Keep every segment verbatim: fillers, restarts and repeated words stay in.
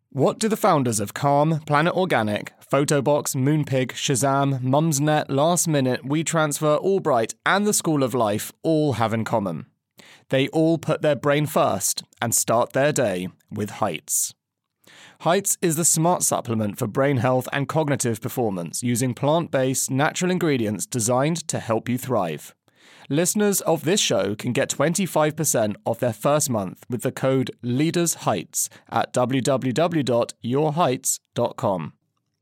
What do the founders of Calm, Planet Organic, Photobox, Moonpig, Shazam, Mumsnet, Last Minute, WeTransfer, Albright, and the School of Life all have in common? They all put their brain first and start their day with Heights. Heights is the smart supplement for brain health and cognitive performance using plant-based, natural ingredients designed to help you thrive. Listeners of this show can get twenty-five percent off their first month with the code LEADERSHEIGHTS at w w w dot your heights dot com.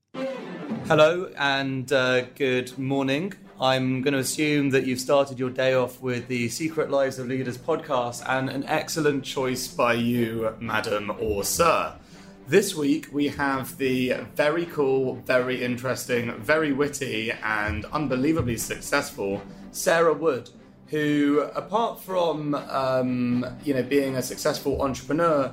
Hello and uh, good morning. I'm going to assume that you've started your day off with the Secret Lives of Leaders podcast, and an excellent choice by you, madam or sir. This week we have the very cool, very interesting, very witty and unbelievably successful Sarah Wood, who, apart from um, you know being a successful entrepreneur,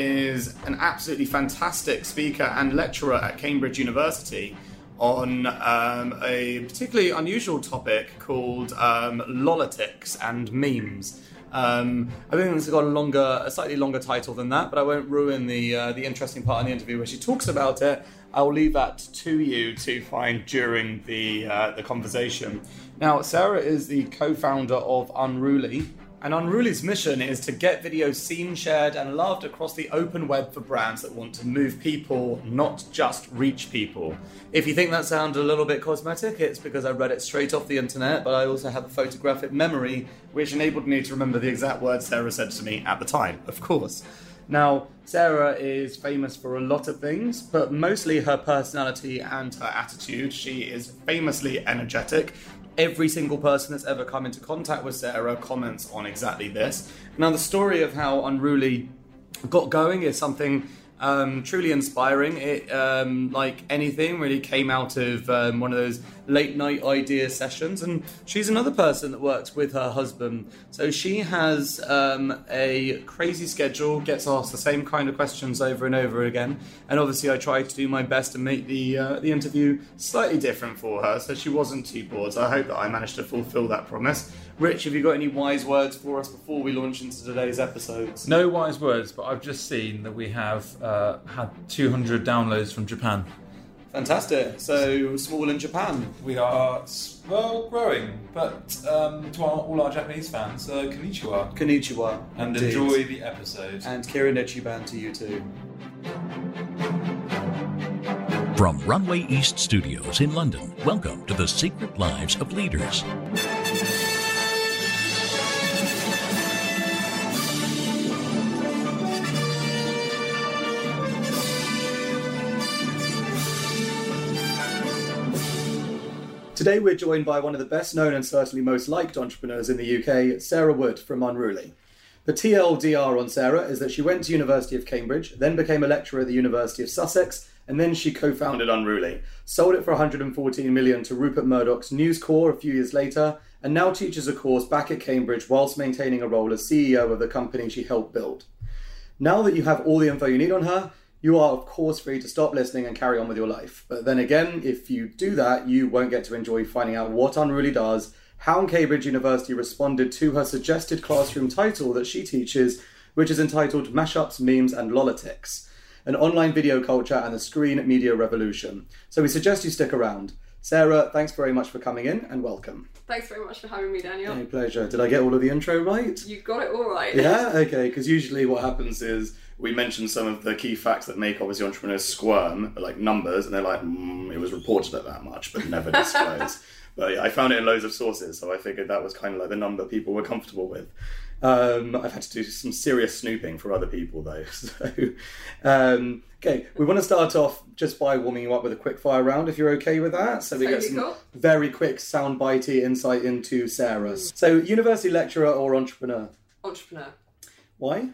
is an absolutely fantastic speaker and lecturer at Cambridge University on um, a particularly unusual topic called um, lolitics and memes. Um, I think it's got a longer, a slightly longer title than that, but I won't ruin the uh, the interesting part in the interview where she talks about it. I'll leave that to you to find during the uh, the conversation. Now, Sarah is the co-founder of Unruly, and Unruly's mission is to get videos seen, shared, and loved across the open web for brands that want to move people, not just reach people. If you think that sounded a little bit cosmetic, it's because I read it straight off the internet, but I also have a photographic memory, which enabled me to remember the exact words Sarah said to me at the time, of course. Now, Sarah is famous for a lot of things, but mostly her personality and her attitude. She is famously energetic. Every single person that's ever come into contact with Sarah comments on exactly this. Now, the story of how Unruly got going is something um, truly inspiring. It, um, like anything, really came out of um, one of those late night idea sessions. And she's another person that works with her husband. So she has um, a crazy schedule, gets asked the same kind of questions over and over again. And obviously I tried to do my best to make the uh, the interview slightly different for her, so she wasn't too bored. So I hope that I managed to fulfill that promise. Rich, have you got any wise words for us before we launch into today's episodes? No wise words, but I've just seen that we have uh, had two hundred downloads from Japan. Fantastic. So, small in Japan. We are, well, growing, but um, to our, all our Japanese fans, uh, konnichiwa. Konnichiwa. And indeed. Enjoy the episode. And Kira Nichiban to you too. From Runway East Studios in London, welcome to the Secret Lives of Leaders. Today we're joined by one of the best known and certainly most liked entrepreneurs in the U K, Sarah Wood from Unruly. The T L D R on Sarah is that she went to University of Cambridge, then became a lecturer at the University of Sussex, and then she co-founded Unruly, sold it for one hundred fourteen million pounds to Rupert Murdoch's News Corp a few years later, and now teaches a course back at Cambridge whilst maintaining a role as C E O of the company she helped build. Now that you have all the info you need on her, you are, of course, free to stop listening and carry on with your life. But then again, if you do that, you won't get to enjoy finding out what Unruly does, how Cambridge University responded to her suggested classroom title that she teaches, which is entitled Mashups, Memes and Lolitics, an online video culture and the screen media revolution. So we suggest you stick around. Sarah, thanks very much for coming in and welcome. Thanks very much for having me, Daniel. My pleasure. Did I get all of the intro right? You got it all right. Yeah? Okay, because usually what happens is we mention some of the key facts that make obviously entrepreneurs squirm, like numbers, and they're like, mm, it was reported at that much, but never disclosed. But yeah, I found it in loads of sources, so I figured that was kind of like the number people were comfortable with. Um, I've had to do some serious snooping for other people, though. So, um, okay, we want to start off just by warming you up with a quick fire round, if you're okay with that. So we Totally get some cool. very quick soundbitey insight into Sarah's. So, university lecturer or entrepreneur? Entrepreneur. Why?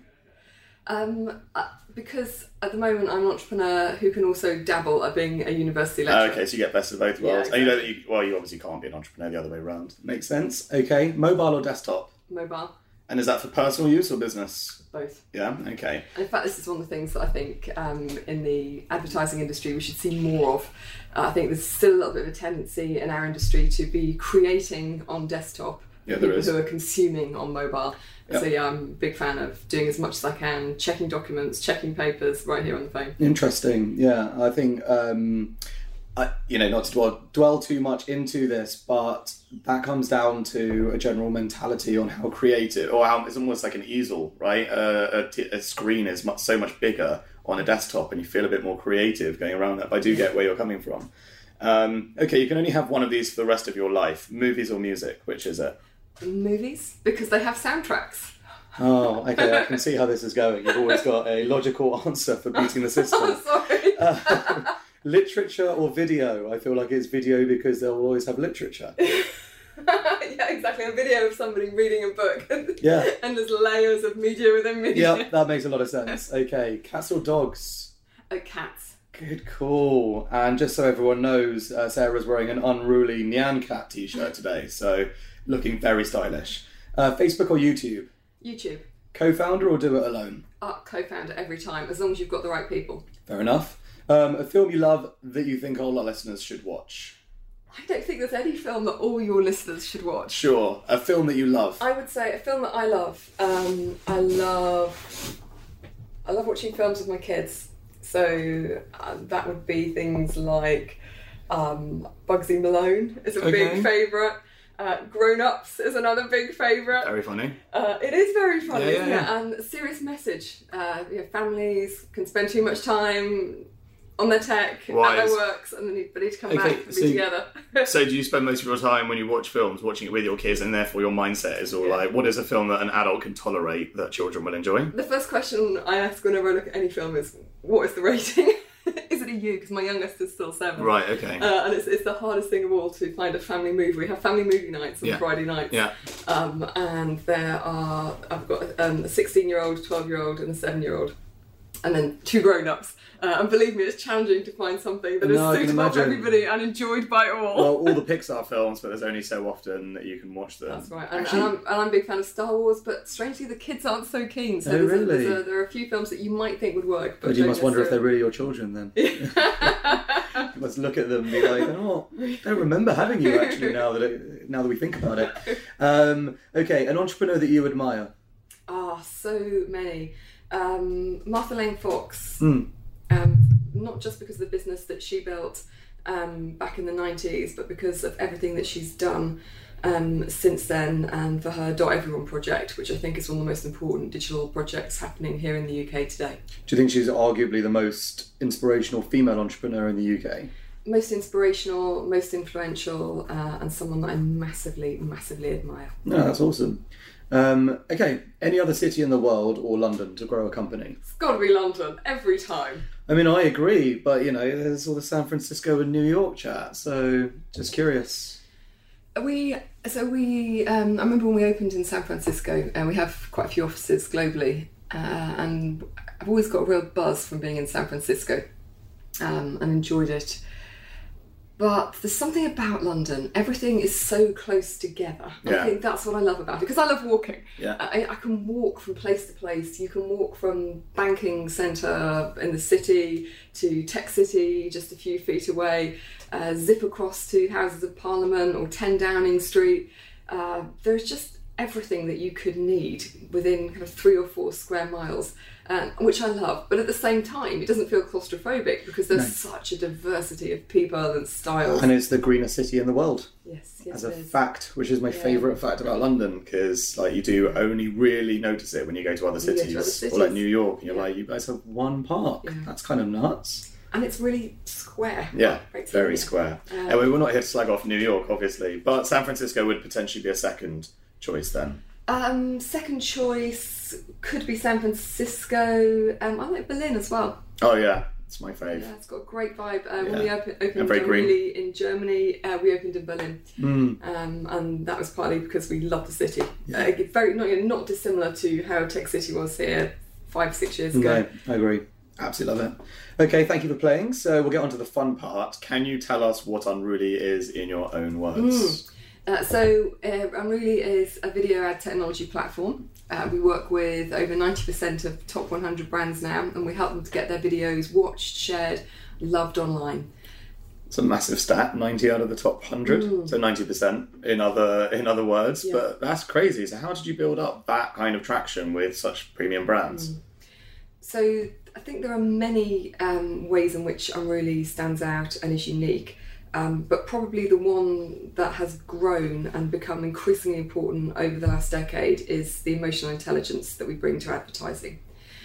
Um, uh, because at the moment I'm an entrepreneur who can also dabble at being a university lecturer. Okay, so you get best of both Yeah, worlds. exactly. And you know that you, well, you obviously can't be an entrepreneur the other way around. Makes sense. Okay, mobile or desktop? Mobile. And is that for personal use or business? Both. Yeah, okay. And in fact, this is one of the things that I think um, in the advertising industry we should see more of. Uh, I think there's still a little bit of a tendency in our industry to be creating on desktop Yeah, there people is. who are consuming on mobile. Yep. So yeah, I'm a big fan of doing as much as I can, checking documents, checking papers right here on the phone. Interesting. Yeah, I think, um, I, you know, not to dwell, dwell too much into this, but that comes down to a general mentality on how creative, or how it's almost like an easel, right? Uh, a, t- a screen is much, so much bigger on a desktop, and you feel a bit more creative going around that. But I do get where you're coming from. Um, okay, you can only have one of these for the rest of your life. Movies or music? Which is it? Movies, because they have soundtracks. Oh, okay, I can see how this is going. You've always got a logical answer for beating the system. Oh, sorry. Uh, literature or video? I feel like it's video because they'll always have literature. Yeah, exactly. A video of somebody reading a book. Yeah. And there's layers of media within media. Yeah, that makes a lot of sense. Okay, cats or dogs? Uh, cats. Good call. And just so everyone knows, uh, Sarah's wearing an unruly Nyan Cat t-shirt today, so looking very stylish. Uh, Facebook or YouTube? YouTube. Co-founder or do it alone? Uh, co-founder every time, as long as you've got the right people. Fair enough. Um, a film you love that you think all our listeners should watch? I don't think there's any film that all your listeners should watch. Sure. A film that you love? I would say a film that I love. Um, I love. I love watching films with my kids. So uh, that would be things like um, Bugsy Malone is a Okay. big favourite. Uh, Grown Ups is another big favourite. Very funny. Uh, it is very funny, Yeah, yeah, isn't yeah. it? And a serious message. Uh, you know, families can spend too much time on their tech, Wise. at their works, and they need, they need to come Okay, back and so- be together. So do you spend most of your time when you watch films watching it with your kids, and therefore your mindset is all Yeah. like, what is a film that an adult can tolerate that children will enjoy? The first question I ask whenever I look at any film is, what is the rating? Is it a U? Because my youngest is still seven. Right, okay. Uh, and it's, it's the hardest thing of all to find a family movie. We have family movie nights on Yeah. Friday nights. Yeah. Um, and there are, I've got um, a sixteen-year-old, twelve-year-old and a seven-year-old. And then two grown-ups. Uh, and believe me, it's challenging to find something that is No, I can suitable for imagine. everybody and enjoyed by all. Well, all the Pixar films, but there's only so often that you can watch them. That's right. And, Actually- and, I'm, and I'm a big fan of Star Wars, but strangely the kids aren't so keen. So Oh, there's a- really? there's a, there are a few films that you might think would work. But But you don't must wonder if they're necessarily. really your children then. You must look at them and be like, oh, I don't remember having you actually now that it, now that we think about it. Um, okay, an entrepreneur that you admire? Ah, so many. Um, Martha Lane Fox. Mm. Um, not just because of the business that she built um, back in the nineties, but because of everything that she's done um, since then, and for her Dot Everyone project, which I think is one of the most important digital projects happening here in the U K today. Do you think she's arguably the most inspirational female entrepreneur in the U K? Most inspirational, most influential, uh, and someone that I massively, massively admire. No, that's awesome. Um, okay, any other city in the world or London to grow a company? It's got to be London every time. I mean, I agree, but you know, there's all the San Francisco and New York chat, so just curious. We so we um, I remember when we opened in San Francisco, and we have quite a few offices globally, uh, and I've always got a real buzz from being in San Francisco, um, and enjoyed it. But there's something about London. Everything is so close together. Yeah. I think that's what I love about it, because I love walking. Yeah. I, I can walk from place to place. You can walk from banking centre in the city to Tech City, just a few feet away, uh, zip across to Houses of Parliament or ten Downing Street. Uh, there's just everything that you could need within kind of three or four square miles, uh, which I love. But at the same time, it doesn't feel claustrophobic because there's No. such a diversity of people and styles. And it's the greenest city in the world. yes, yes, As a it is. fact, which is my Yeah. favourite fact about London, because like you do only really notice it when you go to other You go to cities, other or like cities. New York, and you're Yeah. like, you guys have one park. Yeah. That's kind of nuts. And it's really square. Yeah, Right, very yeah. square. Um, anyway, we're not here to slag off New York, obviously, but San Francisco would potentially be a second choice then. Um, second choice could be San Francisco. Um, I like Berlin as well. Oh yeah, it's my fave. Yeah, it's got a great vibe. Uh, When Yeah. we open, And opened very John green. Reilly in Germany, uh, we opened in Berlin, Mm. um, and that was partly because we love the city. Yeah. Uh, it's very not not dissimilar to how Tech City was here five six years ago. No, I agree. Absolutely love it. Okay, thank you for playing. So we'll get on to the fun part. Can you tell us what Unruly is in your own words? Uh, so uh, Unruly is a video ad technology platform. Uh, we work with over ninety percent of top one hundred brands now, and we help them to get their videos watched, shared, loved online. It's a massive stat, ninety out of the top one hundred, mm. so ninety percent in other in other words, yeah. But that's crazy. So how did you build up that kind of traction with such premium brands? Mm. So I think there are many um, ways in which Unruly stands out and is unique, um, but probably the one that has grown and become increasingly important over the last decade is the emotional intelligence that we bring to advertising.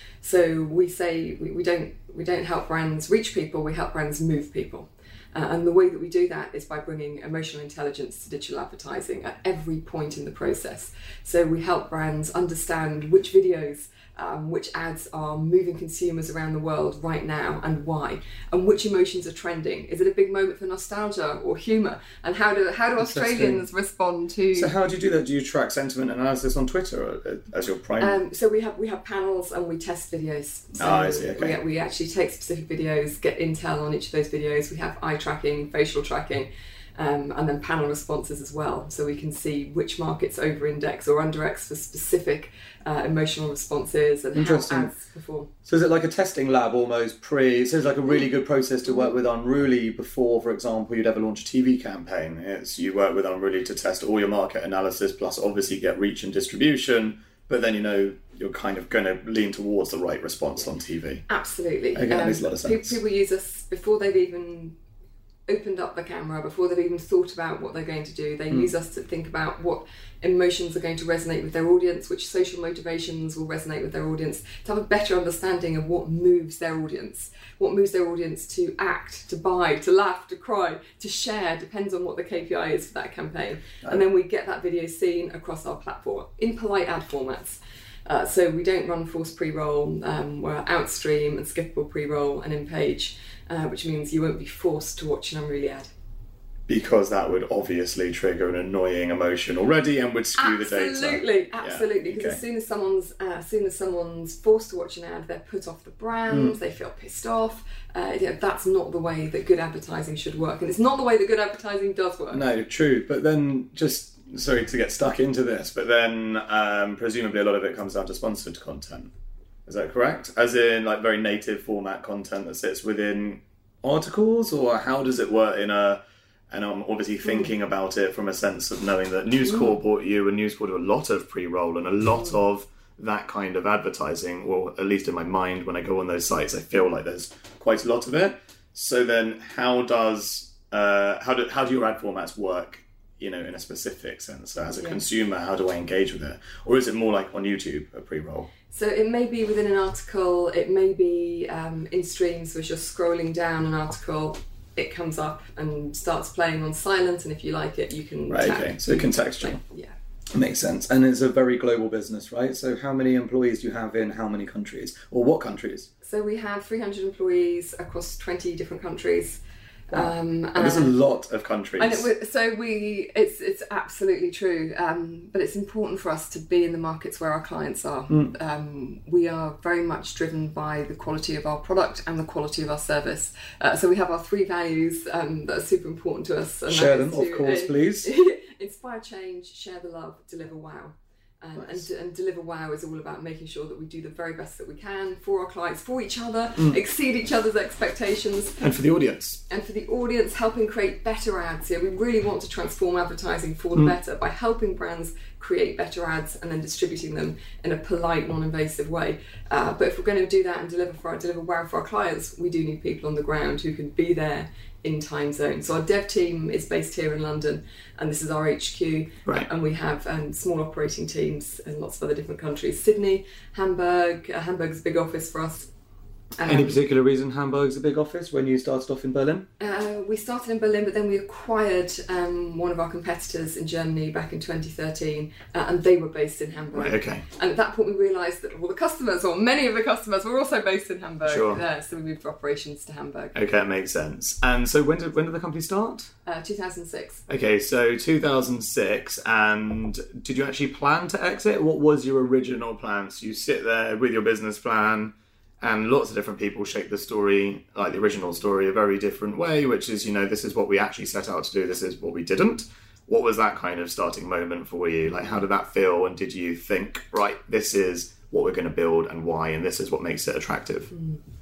So we say we, we don't we don't help brands reach people, we help brands move people. Uh, and the way that we do that is by bringing emotional intelligence to digital advertising at every point in the process. So we help brands understand which videos, um, which ads are moving consumers around the world right now and why, and which emotions are trending. Is it a big moment for nostalgia or humour? And how do how do Australians respond to... So how do you do that? Do you track sentiment analysis on Twitter as your primary? Um, so we have we have panels and we test videos. So oh, I see, okay. we, we actually take specific videos, get intel on each of those videos. We have eye tracking, facial tracking, um, and then panel responses as well, so we can see which markets over-index or under-index for specific uh, emotional responses and how ads perform. So is it like a testing lab almost pre, so it's like a really good process to work with Unruly before, for example, you'd ever launch a T V campaign. It's you work with Unruly to test all your market analysis, plus obviously get reach and distribution, but then you know you're kind of going to lean towards the right response on T V. Absolutely. Okay, that makes a lot of sense. People use us before they've even opened up the camera, before they've even thought about what they're going to do. They mm. use us to think about what emotions are going to resonate with their audience, which social motivations will resonate with their audience, to have a better understanding of what moves their audience, what moves their audience to act, to buy, to laugh, to cry, to share, depends on what the K P I is for that campaign. Right. And then we get that video seen across our platform in polite ad formats. Uh, so we don't run forced pre-roll, um, we're outstream and skippable pre-roll and in-page, uh, which means you won't be forced to watch an Unruly ad. Because that would obviously trigger an annoying emotion already and would skew absolutely, the data. Absolutely, absolutely. Because yeah. okay. as soon as someone's uh, as soon as someone's forced to watch an ad, they're put off the brand. Mm. They feel pissed off. Uh, you know, that's not the way that good advertising should work, and it's not the way that good advertising does work. No, true. But then just sorry to get stuck into this, but then um, presumably a lot of it comes down to sponsored content. Is that correct? As in, like very native format content that sits within articles, or how does it work in a? And I'm obviously thinking mm. about it from a sense of knowing that News Corp mm. bought you, and News Corp do a lot of pre-roll and a lot mm. of that kind of advertising, or at least in my mind when I go on those sites, I feel like there's quite a lot of it. So then how does, uh, how do how do your ad formats work, you know, in a specific sense? So as a yeah. consumer, how do I engage with it? Or is it more like on YouTube, a pre-roll? So it may be within an article, it may be um, in stream, so as you're scrolling down an article, it comes up and starts playing on silent, and if you like it, you can right tap. Okay, so contextual. Like, yeah, makes sense. And it's a very global business, right? So how many employees do you have in how many countries, or what countries? So we have three hundred employees across twenty different countries. Wow. Um, and there's a lot of countries. And it, so we, it's it's absolutely true. Um, but it's important for us to be in the markets where our clients are. Mm. Um, we are very much driven by the quality of our product and the quality of our service. Uh, so we have our three values um, that are super important to us. And share them, to, of course, uh, please. Inspire change, share the love, deliver wow. Um, nice. and, and deliver wow is all about making sure that we do the very best that we can for our clients, for each other, mm. exceed each other's expectations. And for the audience. And for the audience, helping create better ads here. We really want to transform advertising for the mm. better by helping brands create better ads and then distributing them in a polite, non-invasive way. Uh, but if we're going to do that and deliver for our, deliver wow for our clients, we do need people on the ground who can be there in time zone. So our dev team is based here in London, and this is our H Q. Right. And we have um, small operating teams in lots of other different countries. Sydney, Hamburg. Uh, Hamburg's a big office for us. Um, Any particular reason Hamburg's a big office when you started off in Berlin? Uh, we started in Berlin, but then we acquired um, one of our competitors in Germany back in twenty thirteen, uh, and they were based in Hamburg. Right, okay. And at that point we realised that all the customers, or many of the customers, were also based in Hamburg. Sure. Yeah, so we moved operations to Hamburg. Okay, that makes sense. And so when did when did the company start? Uh, two thousand six. Okay, so two thousand six, and did you actually plan to exit? What was your original plan? So you sit there with your business plan, and lots of different people shape the story, like the original story, a very different way, which is, you know, this is what we actually set out to do, this is what we didn't. What was that kind of starting moment for you? Like, how did that feel? And did you think, right, this is what we're going to build and why, and this is what makes it attractive? Mm.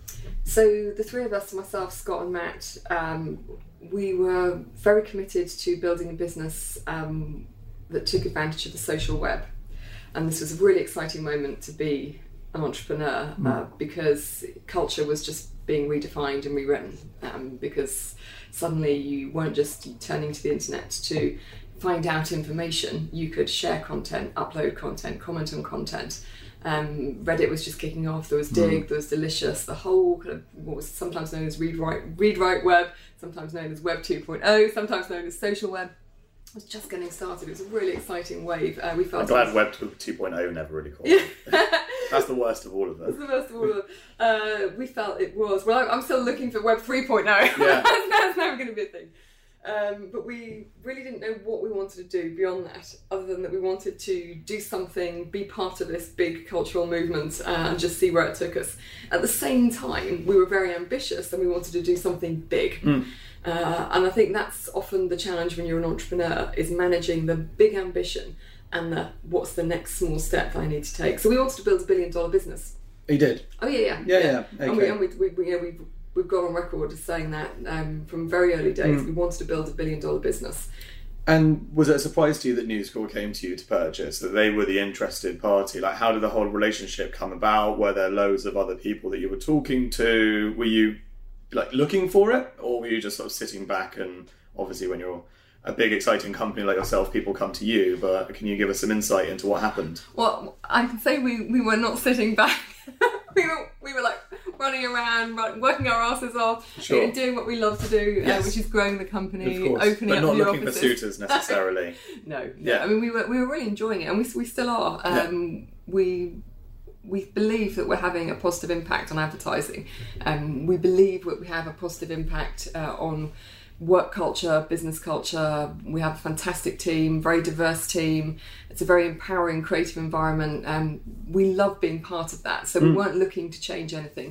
So the three of us, myself, Scott and Matt, um, we were very committed to building a business um, that took advantage of the social web. And this was a really exciting moment to be an entrepreneur mm. uh, because culture was just being redefined and rewritten, um, because suddenly you weren't just turning to the internet to find out information, you could share content, upload content, comment on content. Um, Reddit was just kicking off, there was Dig, mm. there was Delicious, the whole kind of what was sometimes known as read write, read write web, sometimes known as Web two point oh, sometimes known as social web. It was just getting started. It was a really exciting wave. Uh, we felt I'm glad Web two point oh never really caught on. That's the worst of all of them. That's the worst of all of them. Uh, we felt it was. Well, I'm still looking for Web three point oh. Yeah. That's never going to be a thing. Um, but we really didn't know what we wanted to do beyond that, other than that we wanted to do something, be part of this big cultural movement, uh, and just see where it took us. At the same time, we were very ambitious and we wanted to do something big. Mm. Uh, and I think that's often the challenge when you're an entrepreneur, is managing the big ambition and the what's the next small step that I need to take. So we wanted to build a billion dollar business. You did? Oh yeah, yeah. Yeah, yeah. yeah. Okay. And, we, and we, we, we, you know, we've, we've got on record as saying that um, from very early days, mm. we wanted to build a billion dollar business. And was it a surprise to you that News Corp came to you to purchase, that they were the interested party? Like, how did the whole relationship come about? Were there loads of other people that you were talking to? Were you like looking for it, or were you just sort of sitting back? And obviously when you're a big exciting company like yourself, people come to you, but can you give us some insight into what happened? Well, I can say we, we were not sitting back. we were we were like running around, run, working our asses off, sure. you know, doing what we love to do, yes. uh, which is growing the company, of course. opening but up not new looking offices. for suitors necessarily. no, no. Yeah. I mean, we were we were really enjoying it, and we we still are. Um, yeah. We. We believe that we're having a positive impact on advertising. Um, we believe that we have a positive impact uh, on work culture, business culture. We have a fantastic team, very diverse team. It's a very empowering, creative environment. Um, we love being part of that. So we mm. weren't looking to change anything.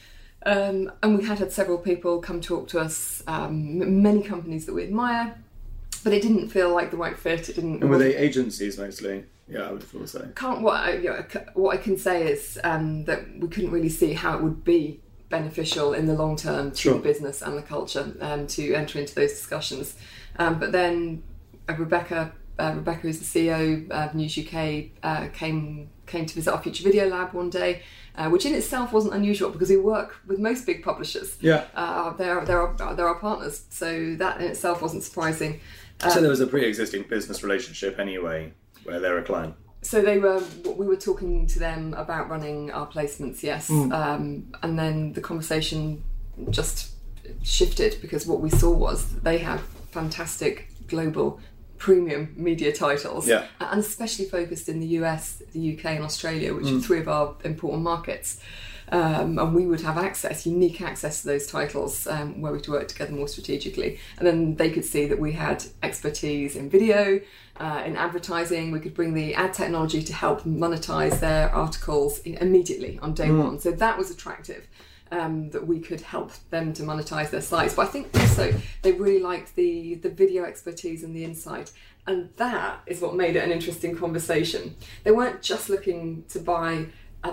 Um, and we had had several people come talk to us, um, many companies that we admire, but it didn't feel like the right fit. It didn't. And were they agencies mostly? Yeah, I would have thought so. Can't, what, I, you know, what I can say is um, that we couldn't really see how it would be beneficial in the long term to sure. the business and the culture um, to enter into those discussions. Um, but then uh, Rebecca, uh, Rebecca, who's the C E O of News U K, uh, came came to visit our Future Video Lab one day, uh, which in itself wasn't unusual because we work with most big publishers. Yeah, uh, they're they're our, they're our partners, so that in itself wasn't surprising. Um, so there was a pre-existing business relationship anyway, where they're a client. So they were. We were talking to them about running our placements, yes, mm. um, and then the conversation just shifted because what we saw was that they have fantastic global premium media titles, yeah. and especially focused in the U S, the U K, and Australia, which mm. are three of our important markets. Um, and we would have access, unique access to those titles, um, where we'd work together more strategically. And then they could see that we had expertise in video, uh, in advertising. We could bring the ad technology to help monetize their articles immediately on day mm. one. So that was attractive, um, that we could help them to monetize their sites. But I think also they really liked the, the video expertise and the insight. And that is what made it an interesting conversation. They weren't just looking to buy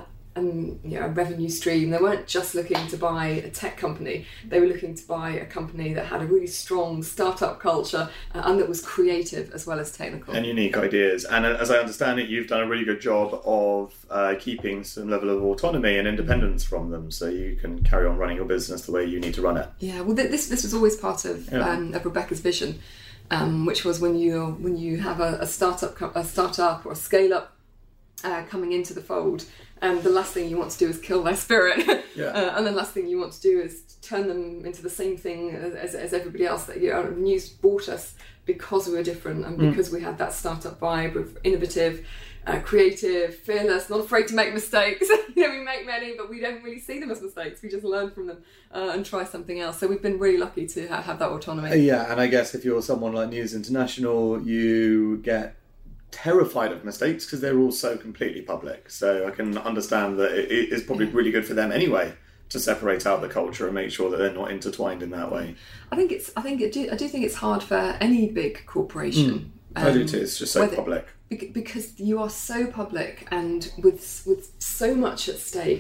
And, you know, a revenue stream. They weren't just looking to buy a tech company. They were looking to buy a company that had a really strong startup culture uh, and that was creative as well as technical. And unique ideas. And as I understand it, you've done a really good job of uh, keeping some level of autonomy and independence from them, so you can carry on running your business the way you need to run it. Yeah, well, th- this this was always part of, yeah. um, of Rebecca's vision, um, which was when you when you have a, a startup a startup or a scale up uh, coming into the fold. And the last thing you want to do is kill their spirit. Yeah. uh, and the last thing you want to do is turn them into the same thing as, as everybody else. That, you know, News bought us because we were different and because mm. we had that startup vibe of innovative, uh, creative, fearless, not afraid to make mistakes. You know, we make many, but we don't really see them as mistakes. We just learn from them uh, and try something else. So we've been really lucky to have, have that autonomy. Uh, yeah, and I guess if you're someone like News International, you get terrified of mistakes because they're all so completely public. So I can understand that it is probably yeah. really good for them anyway to separate out the culture and make sure that they're not intertwined in that way. I think it's. I think it do, I do think it's hard for any big corporation. Mm. Um, I do too. It's just so whether, public because you are so public and with with so much at stake.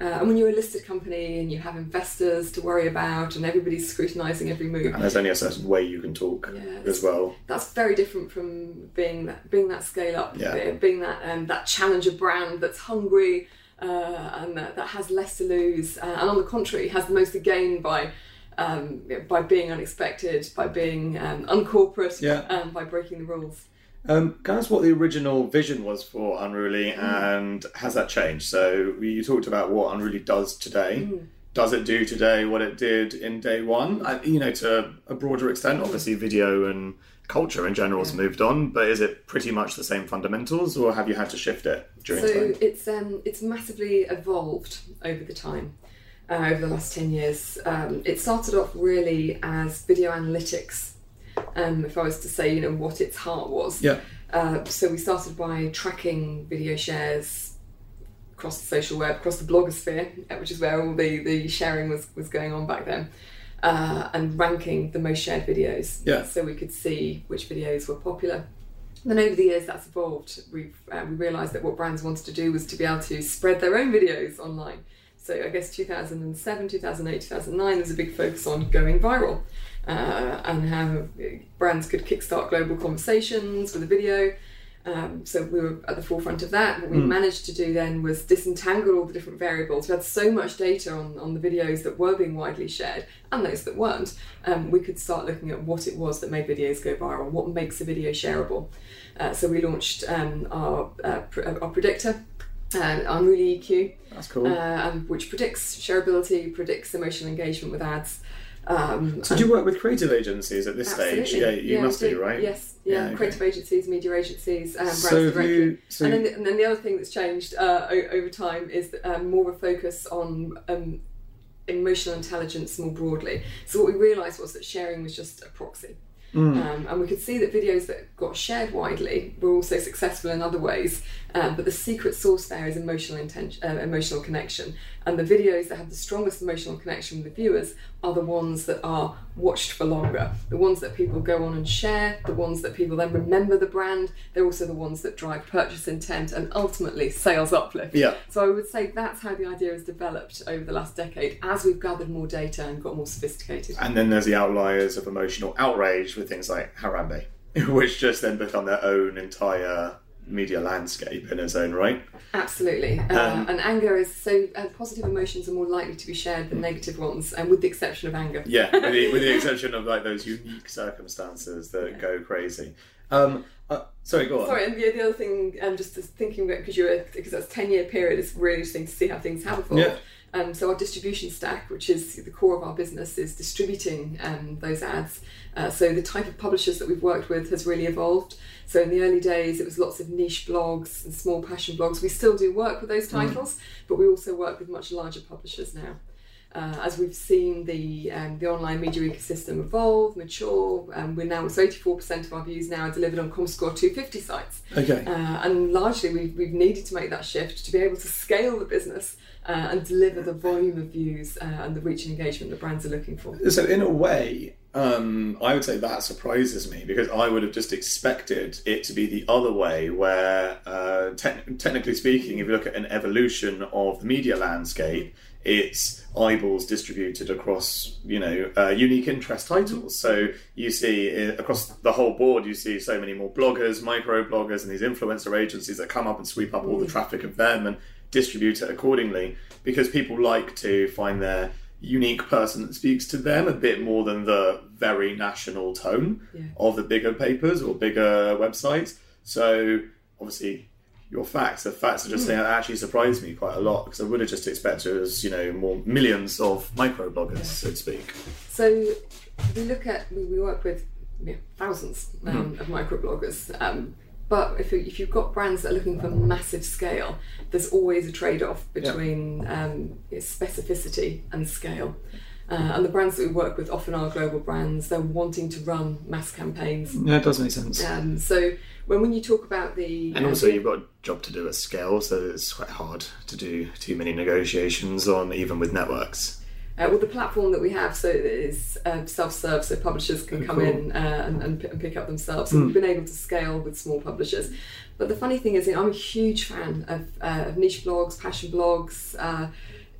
Uh, and when you're a listed company and you have investors to worry about and everybody's scrutinising every move. And there's only a certain way you can talk yeah, as well. That's very different from being that, being that scale up, yeah. being that um, that challenger brand that's hungry uh, and that, that has less to lose. Uh, and on the contrary, has the most to gain by um, by being unexpected, by being um, uncorporate, yeah. and by breaking the rules. Um, can I ask what the original vision was for Unruly, mm. and has that changed? So you talked about what Unruly does today. Mm. Does it do today what it did in day one? I, you know, to a broader extent, obviously video and culture in general has yeah. moved on, but is it pretty much the same fundamentals, or have you had to shift it during so time? So it's um, it's massively evolved over the time, uh, over the last ten years. Um, it started off really as video analytics. Um, if I was to say, you know, what its heart was. Yeah. Uh, so we started by tracking video shares across the social web, across the blogosphere, which is where all the, the sharing was, was going on back then, uh, and ranking the most shared videos. Yeah. So we could see which videos were popular. And then over the years that's evolved. We've uh, we realised that what brands wanted to do was to be able to spread their own videos online. So I guess two thousand seven, two thousand eight, two thousand nine, there's a big focus on going viral. Uh, and how brands could kickstart global conversations with a video. Um, so we were at the forefront of that. What we mm. managed to do then was disentangle all the different variables. We had so much data on, on the videos that were being widely shared and those that weren't. Um, we could start looking at what it was that made videos go viral, what makes a video shareable. Uh, so we launched um, our, uh, pr- our predictor, uh, Unruly E Q. That's cool. Uh, um, which predicts shareability, predicts emotional engagement with ads. Um, so do you work with creative agencies at this absolutely. stage? Yeah, you yeah, must do, do, right? Yes, yeah, yeah okay. creative agencies, media agencies, um, brands so directly. You, so and, then the, and then the other thing that's changed uh, o- over time is that, um, more of a focus on um, emotional intelligence more broadly. So what we realised was that sharing was just a proxy. Mm. Um, and we could see that videos that got shared widely were also successful in other ways, um, but the secret sauce there is emotional intention, uh, emotional connection. And the videos that have the strongest emotional connection with the viewers are the ones that are watched for longer, the ones that people go on and share, the ones that people then remember the brand. They're also the ones that drive purchase intent and ultimately sales uplift. Yeah. So I would say that's how the idea has developed over the last decade as we've gathered more data and got more sophisticated. And then there's the outliers of emotional outrage with things like Harambe, which just then become their own entire media landscape in its own right. Absolutely. Uh, um, and anger is so uh, positive emotions are more likely to be shared than negative ones, and with the exception of anger. Yeah, with the, with the exception of like those unique circumstances that yeah. go crazy. Um, uh, sorry, go on. Sorry, and the, the other thing, um, just thinking about because you're because that's a ten year period, it's really interesting to see how things have evolved. Yeah. Um, so our distribution stack, which is the core of our business, is distributing um, those ads. Uh, so the type of publishers that we've worked with has really evolved. So in the early days, it was lots of niche blogs and small passion blogs. We still do work with those titles, mm. but we also work with much larger publishers now. Uh, as we've seen the um, the online media ecosystem evolve, mature, um, we're now, so eighty-four percent of our views now are delivered on Comscore two fifty sites. Okay. Uh, and largely we've, we've needed to make that shift to be able to scale the business uh, and deliver the volume of views uh, and the reach and engagement that brands are looking for. So in a way, um, I would say that surprises me, because I would have just expected it to be the other way, where uh, te- technically speaking, if you look at an evolution of the media landscape, it's eyeballs distributed across, you know, uh, unique interest titles. So you see uh, across the whole board, you see so many more bloggers, micro bloggers, and these influencer agencies that come up and sweep up all the traffic of them and distribute it accordingly, because people like to find their unique person that speaks to them a bit more than the very national tone yeah. of the bigger papers or bigger websites. So obviously your facts, the facts are just saying that actually surprised me quite a lot, because I would have just expected as, you know, more millions of micro bloggers, yeah. so to speak. So we look at, we, we work with you know, thousands um, mm. of micro bloggers. Um, But if, you, if you've got brands that are looking for massive scale, there's always a trade-off between yeah. um, specificity and scale. Uh, and the brands that we work with often are global brands. They're wanting to run mass campaigns. Yeah, it does make sense. Um, so when, when you talk about the... And also you've got a job to do at scale, so it's quite hard to do too many negotiations on, even with networks. Uh, well, the platform that we have so is uh, self-serve, so publishers can oh, come cool. in uh, and, and, p- and pick up themselves. So mm. we've been able to scale with small publishers. But the funny thing is, you know, I'm a huge fan of, uh, of niche blogs, passion blogs. Uh,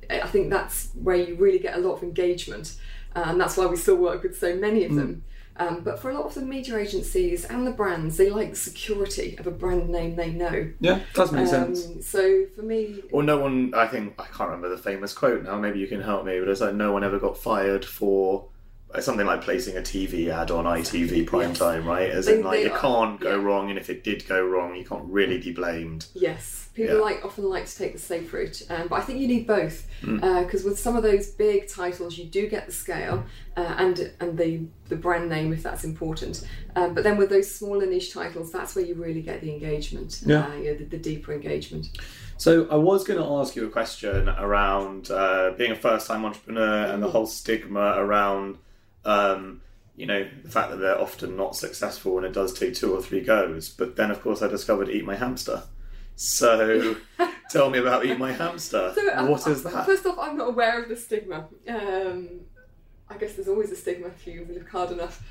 I think that's where you really get a lot of engagement, uh, and that's why we still work with so many of mm. them. Um, but for a lot of the media agencies and the brands, they like the security of a brand name they know. Yeah, does make um, sense. So for me... Or no one, I think, I can't remember the famous quote now, maybe you can help me, but it's like no one ever got fired for something like placing a T V ad on I T V prime yes. time, right? As they, in like, it are, can't go yeah. wrong, and if it did go wrong, you can't really be blamed. Yes. People yeah. like often like to take the safe route, um, but I think you need both, because mm. uh, with some of those big titles, you do get the scale uh, and and the the brand name if that's important. Um, but then with those smaller niche titles, that's where you really get the engagement, yeah, uh, you know, the, the deeper engagement. So I was going to ask you a question around uh, being a first-time entrepreneur and the whole stigma around, um, you know, the fact that they're often not successful and it does take two or three goes. But then, of course, I discovered Eat My Hamster. So tell me about Eat My Hamster. So, what uh, is that? First off, I'm not aware of the stigma. Um, I guess there's always a stigma if you live hard enough.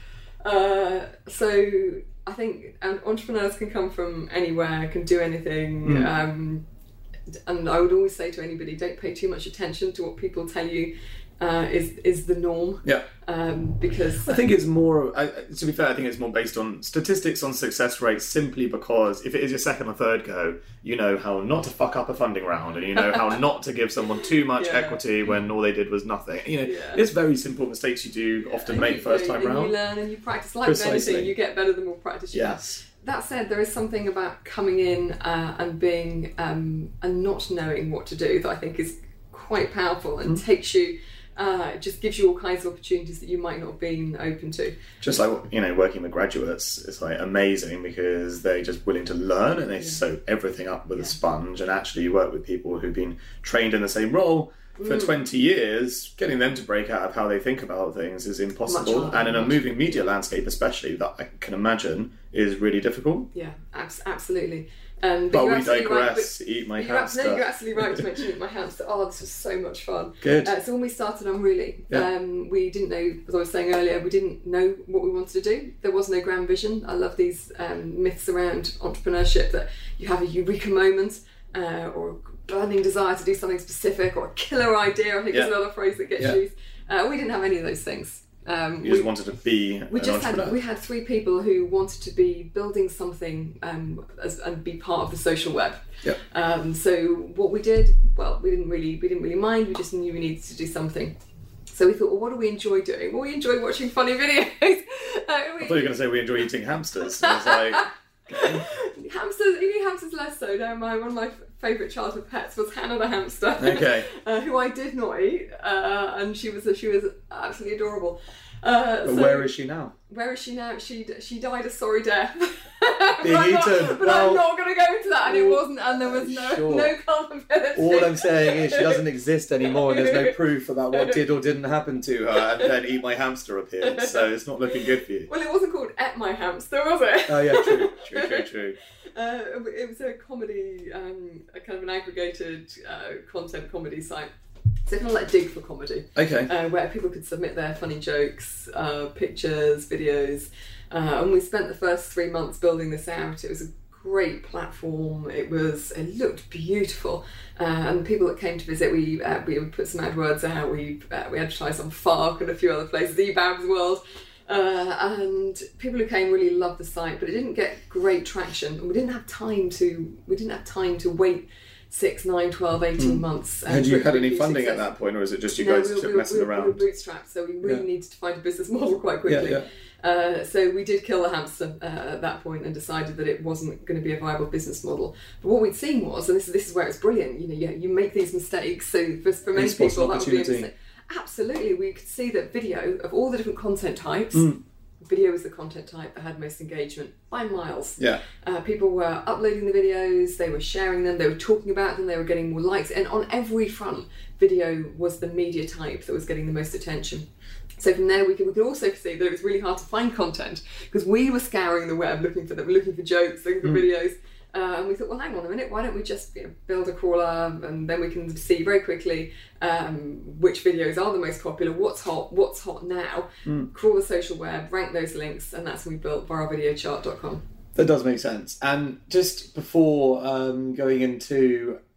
Uh, so I think um, entrepreneurs can come from anywhere, can do anything. Mm. Um, and I would always say to anybody, don't pay too much attention to what people tell you uh, is is the norm. Yeah. Um, because I think it's more, I, to be fair, I think it's more based on statistics on success rates, simply because if it is your second or third go, you know how not to fuck up a funding round, and you know how not to give someone too much yeah. equity when all they did was nothing. You know, yeah. it's very simple mistakes you do yeah. often and make you, first time and round. You learn and you practice. Like Precisely. anything, you get better the more practice you yes. have. That said, there is something about coming in uh, and being um, and not knowing what to do that I think is quite powerful and mm. takes you. Uh, it just gives you all kinds of opportunities that you might not have been open to. Just like, you know, working with graduates, it's like amazing because they're just willing to learn and they yeah. soak everything up with yeah. a sponge. And actually, you work with people who've been trained in the same role for mm. twenty years. Getting them to break out of how they think about things is impossible. Harder, and in a moving media landscape, especially, that I can imagine is really difficult. Yeah, abs- absolutely. Um, but, but we digress. Right, but Eat My you're Hamster. Absolutely, you're absolutely right to mention Eat My Hamster. Oh, this was so much fun. Good. Uh, so when we started Unruly, yeah. um, we didn't know, as I was saying earlier, we didn't know what we wanted to do. There was no grand vision. I love these um, myths around entrepreneurship that you have a eureka moment uh, or a burning desire to do something specific or a killer idea. I think yeah. is another phrase that gets yeah. used. Uh, we didn't have any of those things. Um, you just we, wanted to be we an just entrepreneur. had we had three people who wanted to be building something um, as, and be part of the social web. Yep. Um, so what we did, well, we didn't really we didn't really mind. We just knew we needed to do something. So we thought, well, what do we enjoy doing? Well, we enjoy watching funny videos. uh, we, I thought you were going to say we enjoy eating hamsters. I was like, okay. Hamsters, eating hamsters less so. No, my one of my favourite childhood pets was Hannah the hamster. Okay. uh, who I did not eat, uh, and she was she was absolutely adorable. Uh, but so, where is she now? Where is she now? She she died a sorry death. Being but eaten. I'm not, but well, I'm not going to go into that. And it wasn't. And there was no sure. no culpability. All I'm saying is she doesn't exist anymore, and there's no proof about what did or didn't happen to her. And then Eat My Hamster appeared, so it's not looking good for you. Well, it wasn't called Eat My Hamster, was it? Oh yeah, true, true, true, true. Uh, it was a comedy, um, a kind of an aggregated uh, content comedy site. So kind of like Dig for comedy. Okay. Uh, where people could submit their funny jokes, uh, pictures, videos. Uh, and we spent the first three months building this out. It was a great platform. It was, it looked beautiful. Uh, and the people that came to visit, we uh, we put some AdWords out. We uh, we advertised on Fark and a few other places, eBabs World. Uh, and people who came really loved the site, but it didn't get great traction. And we didn't have time to, we didn't have time to wait six, nine, twelve, eighteen mm. months. Had you had any funding success. At that point, or is it just you no, guys we, took we, messing we, around? We were bootstrapped, so we really yeah. needed to find a business model quite quickly. Yeah, yeah. Uh, so we did kill the hamster uh, at that point and decided that it wasn't going to be a viable business model. But what we'd seen was, and this, this is where it's brilliant, you know, you, you make these mistakes, so for, for many people that would be a mistake. Absolutely, we could see that video, of all the different content types, mm. video was the content type that had most engagement by miles. Yeah. Uh, people were uploading the videos, they were sharing them, they were talking about them, they were getting more likes, and on every front, video was the media type that was getting the most attention. So from there, we could, we could also see that it was really hard to find content because we were scouring the web looking for them, looking for jokes, looking for mm. videos. Uh, and we thought, well, hang on a minute, why don't we just you know, build a crawler and then we can see very quickly um, which videos are the most popular, what's hot, what's hot now, mm. crawl the social web, rank those links, and that's when we built viral video chart dot com. That does make sense. And just before um, going into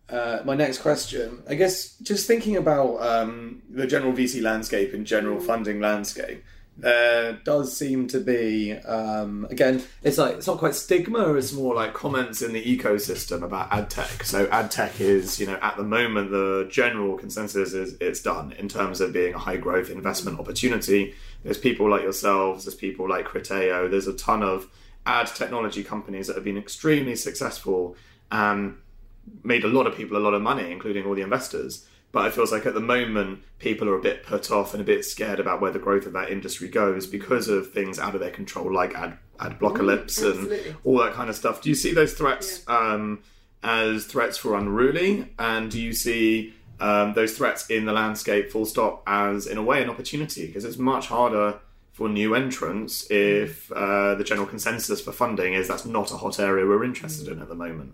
uh, my next question. I guess just thinking about um, the general V C landscape and general funding landscape, there does seem to be, um, again, it's like it's not quite stigma, it's more like comments in the ecosystem about ad tech. So ad tech is, you know, at the moment the general consensus is it's done in terms of being a high growth investment opportunity. There's people like yourselves, there's people like Criteo, there's a ton of ad technology companies that have been extremely successful and made a lot of people a lot of money, including all the investors. But it feels like at the moment, people are a bit put off and a bit scared about where the growth of that industry goes because of things out of their control, like ad, ad blockalypse mm, and all that kind of stuff. Do you see those threats yeah. um, as threats for Unruly? And do you see um, those threats in the landscape, full stop, as, in a way, an opportunity? Because it's much harder for new entrants if uh, the general consensus for funding is that's not a hot area we're interested in at the moment.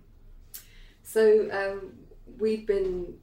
So um, we've been...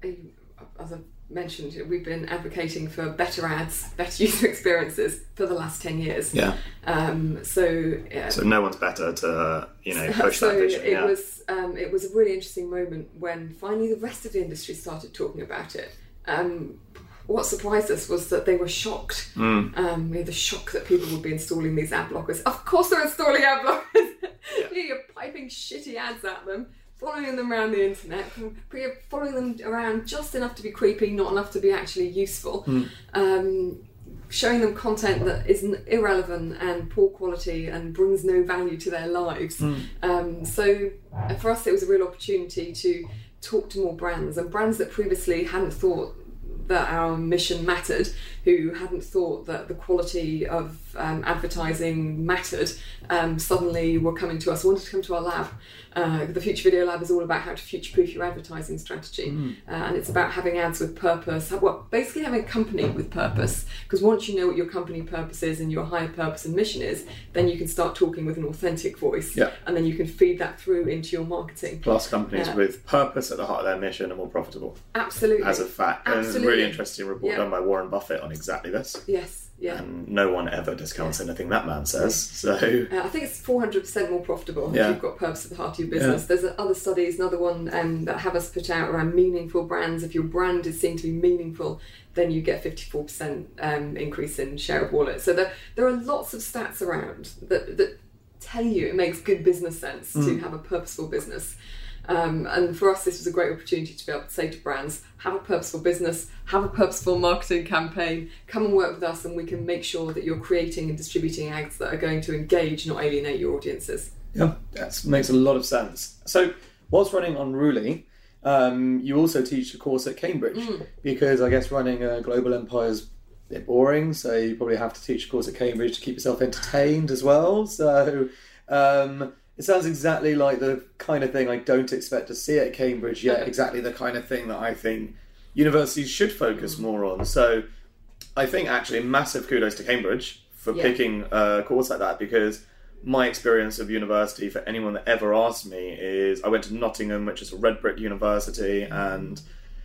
as I mentioned, we've been advocating for better ads, better user experiences for the last ten years. Yeah. Um, so. Uh, so no one's better to, you know, push so that vision. it yeah. was um, it was a really interesting moment when finally the rest of the industry started talking about it. Um, what surprised us was that they were shocked. Mm. Um, you know, the shock that people would be installing these ad blockers. Of course, they're installing ad blockers. Yeah. You're piping shitty ads at them, following them around the internet, following them around just enough to be creepy, not enough to be actually useful, mm. um, showing them content that is irrelevant and poor quality and brings no value to their lives. Mm. Um, so uh, for us, it was a real opportunity to talk to more brands, and brands that previously hadn't thought that our mission mattered, who hadn't thought that the quality of um, advertising mattered, um, suddenly were coming to us, wanted to come to our lab. Uh, the Future Video Lab is all about how to future-proof your advertising strategy. Mm. Uh, and it's about having ads with purpose, well, basically having a company with purpose. Because once you know what your company purpose is and your higher purpose and mission is, then you can start talking with an authentic voice. Yeah. And then you can feed that through into your marketing. Plus companies uh, with purpose at the heart of their mission are more profitable. Absolutely. As a fact. Absolutely. And there's a really interesting report yeah. done by Warren Buffett on exactly this. Yes. Yeah. And no one ever discounts yeah. anything that man says. So uh, I think it's four hundred percent more profitable yeah. if you've got purpose at the heart of your business. Yeah. There's other studies, another one um, that have us put out around meaningful brands. If your brand is seen to be meaningful, then you get fifty-four percent um, increase in share of wallet. So there, there are lots of stats around that, that tell you it makes good business sense mm. to have a purposeful business. Um, and for us, this was a great opportunity to be able to say to brands, have a purposeful business, have a purposeful marketing campaign, come and work with us, and we can make sure that you're creating and distributing ads that are going to engage, not alienate your audiences. Yeah, that makes a lot of sense. So whilst running Unruly, um, you also teach a course at Cambridge, mm. because I guess running a global empire is a bit boring, so you probably have to teach a course at Cambridge to keep yourself entertained as well. So... Um, It sounds exactly like the kind of thing I don't expect to see at Cambridge, yet exactly the kind of thing that I think universities should focus more on. So I think actually massive kudos to Cambridge for yeah. picking a course like that, because my experience of university, for anyone that ever asked me, is I went to Nottingham, which is a red brick university, and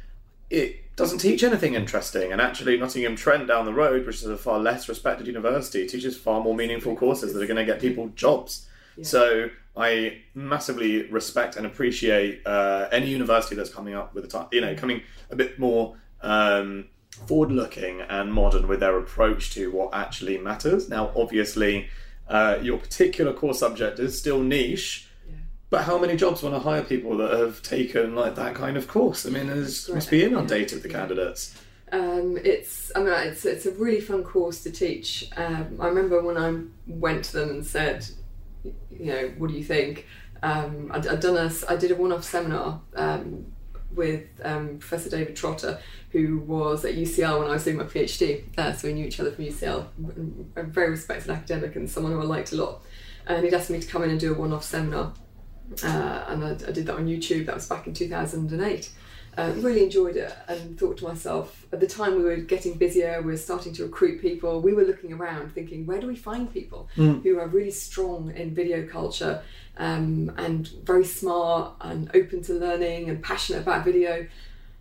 it doesn't teach anything interesting. And actually Nottingham Trent down the road, which is a far less respected university, teaches far more meaningful courses that are going to get people jobs. Yeah. So I massively respect and appreciate uh, any university that's coming up with a time, you know, coming a bit more um, forward-looking and modern with their approach to what actually matters. Now, obviously, uh, your particular core subject is still niche, yeah. but how many jobs want to hire people that have taken like that kind of course? I mean, there's must be inundated the candidates. Um, it's, I mean, it's it's a really fun course to teach. Um, I remember when I went to them and said, you know, what do you think? Um, I'd, I'd done a, I did a one-off seminar um, with um, Professor David Trotter, who was at U C L when I was doing my PhD. Uh, so we knew each other from U C L. A very respected academic and someone who I liked a lot. And he'd asked me to come in and do a one-off seminar. Uh, and I, I did that on YouTube. That was back in two thousand eight. Uh, really enjoyed it and thought to myself, at the time we were getting busier, we were starting to recruit people, we were looking around thinking, where do we find people mm. who are really strong in video culture um, and very smart and open to learning and passionate about video?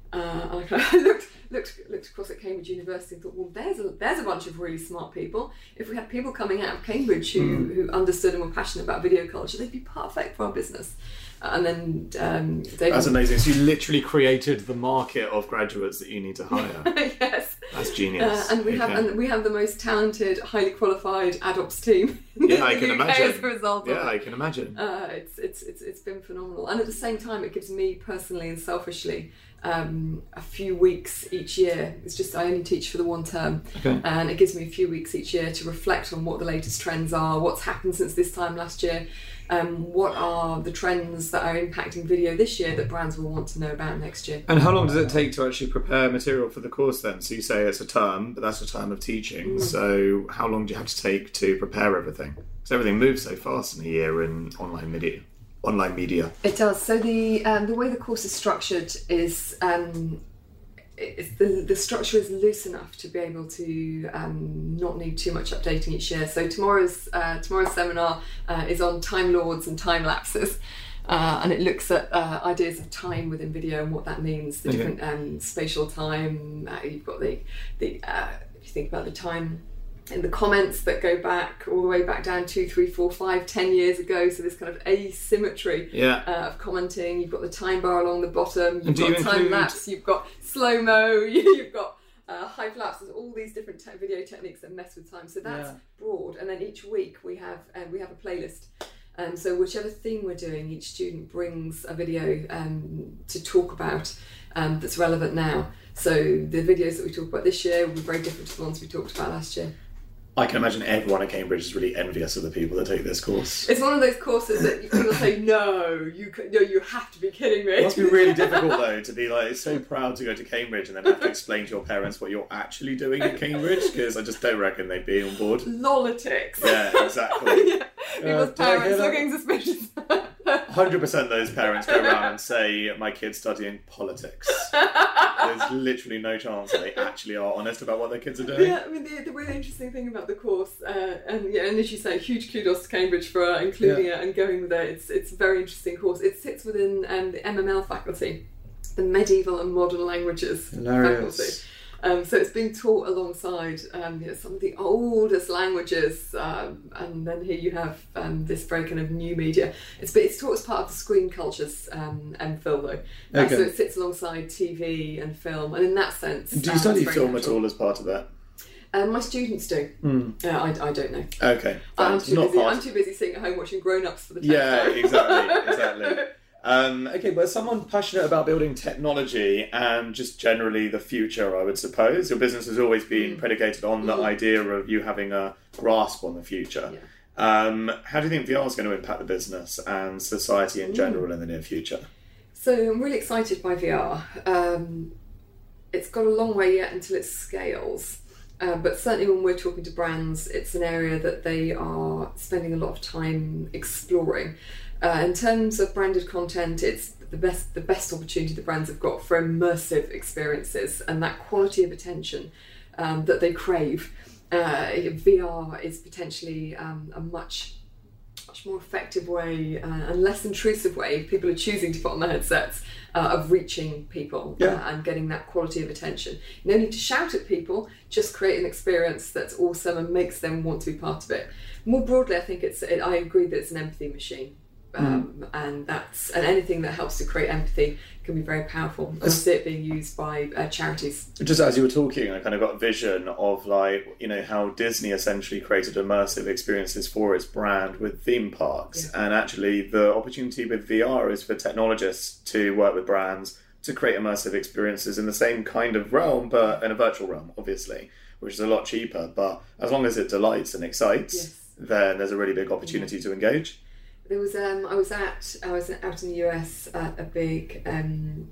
Uh, and I kind of looked, looked, looked across at Cambridge University and thought, well, there's a, there's a bunch of really smart people. If we had people coming out of Cambridge who, mm. who understood and were passionate about video culture, they'd be perfect for our business. Uh, and then um, David... That's amazing. So you literally created the market of graduates that you need to hire. Yes. That's genius. Uh, and we okay. have and we have the most talented, highly qualified AdOps team in yeah, the I can U K imagine. as a result yeah, of it. I can imagine. Uh, it's, it's, it's, it's been phenomenal. And at the same time, it gives me personally and selfishly um, a few weeks each year. It's just I only teach for the one term. Okay. And it gives me a few weeks each year to reflect on what the latest trends are, what's happened since this time last year, um, what are the trends that are impacting video this year that brands will want to know about next year. And how long does it take to actually prepare material for the course then? So you say it's a term, but that's a term of teaching. Mm. So how long do you have to take to prepare everything? Because everything moves so fast in a year in online media. Online media. It does. So the um, the way the course is structured is um, it's the the structure is loose enough to be able to um, not need too much updating each year. So tomorrow's uh, tomorrow's seminar uh, is on Time Lords and time lapses, uh, and it looks at uh, ideas of time within video and what that means. The okay. different um, spatial time. Uh, you've got the the uh, if you think about the time in the comments that go back all the way back down two, three, four, five, ten years ago. So this kind of asymmetry yeah. uh, of commenting. You've got the time bar along the bottom. You've and got you time include... lapse. You've got slow mo. You've got uh, hyperlapse. There's all these different te- video techniques that mess with time. So that's yeah. broad. And then each week we have uh, we have a playlist. Um, so whichever theme we're doing, each student brings a video um, to talk about um, that's relevant now. So the videos that we talk about this year will be very different to the ones we talked about last year. I can imagine everyone at Cambridge is really envious of the people that take this course. It's one of those courses that people say, no, you can, no, you have to be kidding me. It must be really difficult though to be like so proud to go to Cambridge and then have to explain to your parents what you're actually doing at Cambridge, because I just don't reckon they'd be on board. Lolitics. Yeah, exactly. yeah. People's uh, parents looking suspicious. one hundred percent those parents go around and say, my kid's studying politics. There's literally no chance that they actually are honest about what their kids are doing. Yeah, I mean, the, the really interesting thing about the course, uh, and yeah, and as you say, huge kudos to Cambridge for uh, including yeah. it and going with it. It's it's a very interesting course. It sits within um, the M M L faculty, the Medieval and Modern Languages Hilarious. faculty. Um, so it's being taught alongside um, you know, some of the oldest languages, um, and then here you have um, this very kind of new media. It's it's taught as part of the Screen Cultures um, M Phil though, uh, okay. so it sits alongside T V and film, and in that sense, do you um, study film natural. at all as part of that? Um, my students do. Mm. Uh, I, I don't know. Okay, I'm too, not busy, part I'm too busy sitting at home watching Grown Ups for the yeah, time. exactly, exactly. Um, okay, but as someone passionate about building technology and just generally the future, I would suppose, your business has always been mm. predicated on mm. the idea of you having a grasp on the future. Yeah. Um, how do you think V R is going to impact the business and society in general mm. in the near future? So I'm really excited by V R. Um, it's got a long way yet until it scales. Uh, but certainly when we're talking to brands, it's an area that they are spending a lot of time exploring. Uh, in terms of branded content, it's the best the best opportunity the brands have got for immersive experiences and that quality of attention um, that they crave. Uh, V R is potentially um, a much much more effective way uh, and less intrusive way if people are choosing to put on their headsets uh, of reaching people yeah. uh, and getting that quality of attention. No need to shout at people, just create an experience that's awesome and makes them want to be part of it. More broadly, I think it's it, I agree that it's an empathy machine. Um, mm. and that's and anything that helps to create empathy can be very powerful. I see it being used by uh, charities. Just as you were talking, I kind of got a vision of like, you know, how Disney essentially created immersive experiences for its brand with theme parks. Yeah. And actually the opportunity with V R is for technologists to work with brands to create immersive experiences in the same kind of realm, but in a virtual realm, obviously, which is a lot cheaper. But as long as it delights and excites, yes. then there's a really big opportunity yeah. to engage. There was um, I was at I was out in the U S at a big um,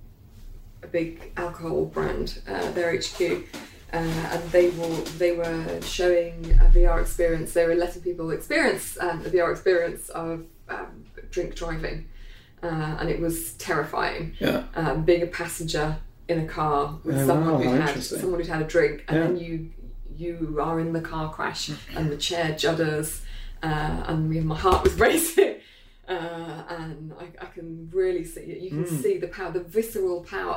a big alcohol brand, uh, their H Q, uh, and they were they were showing a V R experience. They were letting people experience um, a V R experience of um, drink driving, uh, and it was terrifying. Yeah, um, being a passenger in a car with oh, someone wow, who had someone who'd had a drink, and yeah. then you you are in the car crash, and the chair judders, uh, and my heart was racing. Uh, and I, I can really see it. You can mm. see the power, the visceral power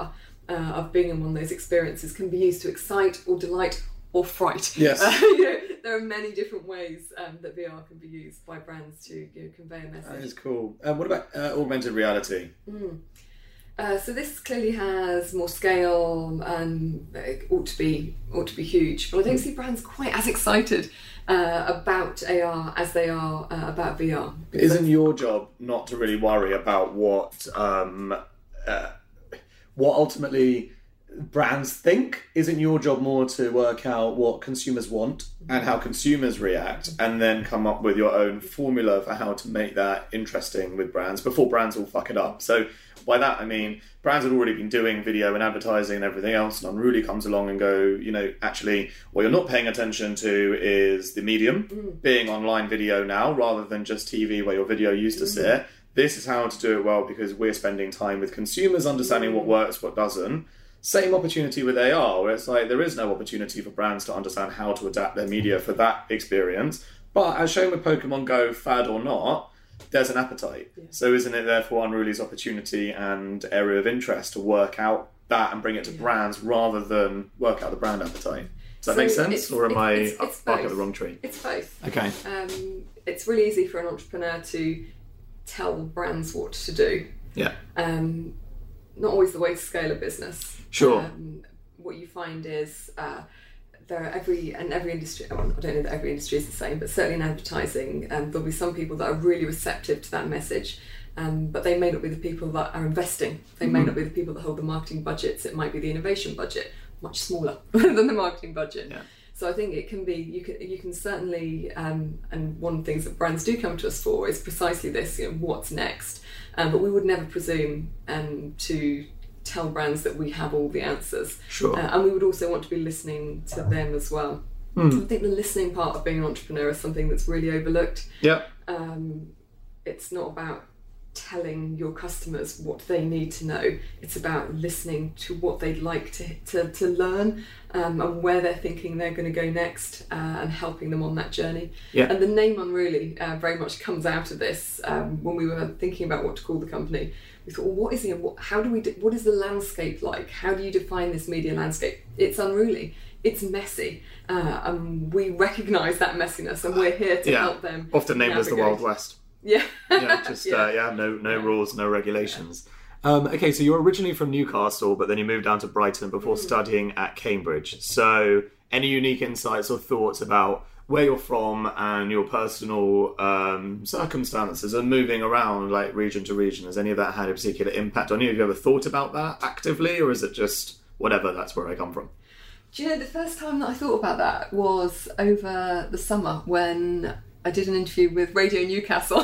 uh, of being in one of those experiences can be used to excite or delight or fright. Yes. Uh, you know, there are many different ways um, that V R can be used by brands to you know, convey a message. That is cool. Uh, what about uh, augmented reality? Mm. Uh, so this clearly has more scale and it ought to be ought to be huge, but I don't see brands quite as excited uh, about A R as they are uh, about V R. Isn't your job not to really worry about what um, uh, what ultimately brands think? Isn't your job more to work out what consumers want and how consumers react, and then come up with your own formula for how to make that interesting with brands before brands all fuck it up? So by that I mean brands had already been doing video and advertising and everything else, and Unruly comes along and go, you know, actually what you're not paying attention to is the medium mm. being online video now rather than just T V where your video used to mm. sit. This is how to do it well because we're spending time with consumers understanding what works, what doesn't. Same opportunity with A R, where it's like there is no opportunity for brands to understand how to adapt their media for that experience. But as shown with Pokemon Go, fad or not, there's an appetite. Yeah. So isn't it therefore Unruly's opportunity and area of interest to work out that and bring it to yeah. brands rather than work out the brand appetite? Does that so make sense? Or am it's, I it's, it's barking up the wrong tree? It's both. Okay. Um, it's really easy for an entrepreneur to tell brands what to do. Yeah. Um, not always the way to scale a business. Sure. Um, what you find is uh, there are every and every industry. Well, I don't know that every industry is the same, but certainly in advertising, um, there'll be some people that are really receptive to that message, um, but they may not be the people that are investing. They mm-hmm. may not be the people that hold the marketing budgets. It might be the innovation budget, much smaller than the marketing budget. Yeah. So I think it can be. You can you can certainly. Um, and one of the things that brands do come to us for is precisely this. You know, what's next? Um, but we would never presume um, to tell brands that we have all the answers. Sure. Uh, and we would also want to be listening to them as well. Mm. I think the listening part of being an entrepreneur is something that's really overlooked. Yeah. Um, it's not about telling your customers what they need to know. It's about listening to what they'd like to to, to learn um, and where they're thinking they're going to go next uh, and helping them on that journey. Yeah. And the name Unruly uh, very much comes out of this. Um, when we were thinking about what to call the company, we thought, well, what is it? What, how do we? Do, what is the landscape like? How do you define this media landscape? It's unruly. It's messy, uh, and we recognise that messiness, and we're here to yeah. help them. Often named navigate. as the Wild West. Yeah. yeah, just yeah, uh, yeah no no yeah. rules, no regulations. Yeah. Um, okay, so you're originally from Newcastle, but then you moved down to Brighton before mm. studying at Cambridge. So, any unique insights or thoughts about where you're from and your personal um, circumstances and moving around, like region to region? Has any of that had a particular impact on you? Have you ever thought about that actively, or is it just whatever? That's where I come from. Do you know the first time that I thought about that was over the summer when I did an interview with Radio Newcastle.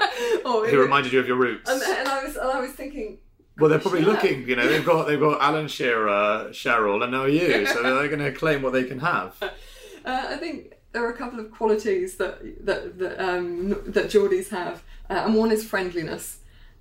or Who reminded you of your roots. And, and I was, and I was thinking. Well, they're probably looking. You know, they've got they've got Alan Shearer, Cheryl, and now you. So they're going to claim what they can have. Uh, I think there are a couple of qualities that that that, um, that Geordies have, uh, and one is friendliness.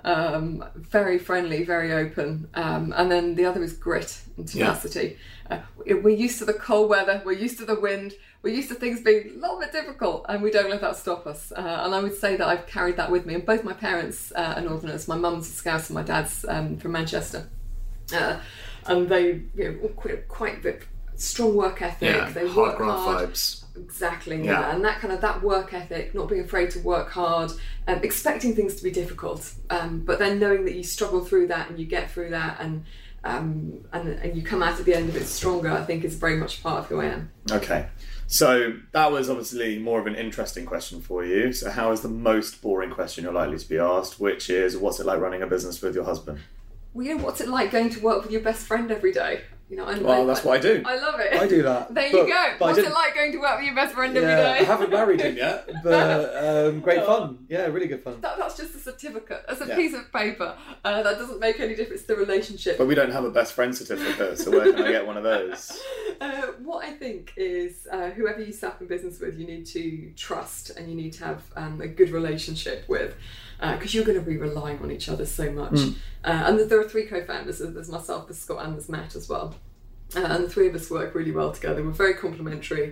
Um, very friendly, very open, um, and then the other is grit and tenacity. Yeah. Uh, we're used to the cold weather, we're used to the wind, we're used to things being a little bit difficult, and we don't let that stop us. Uh, and I would say that I've carried that with me. And both my parents uh, are Northerners. My mum's a Scouse and my dad's um, from Manchester, uh, and they, you know, quite, quite a bit strong work ethic. Yeah, they hard work graft hard. vibes. Exactly, yeah. yeah, and that kind of that work ethic, not being afraid to work hard, um, expecting things to be difficult, um, but then knowing that you struggle through that and you get through that, and um, and and you come out at the end of it stronger. I think is very much part of who I am. Okay, so that was obviously more of an interesting question for you. So, how is the most boring question you're likely to be asked? Which is, what's it like running a business with your husband? Well, you know, what's it like going to work with your best friend every day? You know, and well, I, that's what I do. I love it. I do that. There but, you go. What's it like going to work with your best friend yeah, every day? I haven't married him yet, but um, great fun. Yeah, really good fun. That, that's just a certificate. That's a yeah. piece of paper. Uh, that doesn't make any difference to the relationship. But we don't have a best friend certificate, so where can I get one of those? Uh, what I think is uh, whoever you set up in business with, you need to trust and you need to have um, a good relationship with. Because uh, you're going to be relying on each other so much. Mm. Uh, and there are three co-founders. There's myself, there's Scott, and there's Matt as well. Uh, and the three of us work really well together. We're very complementary.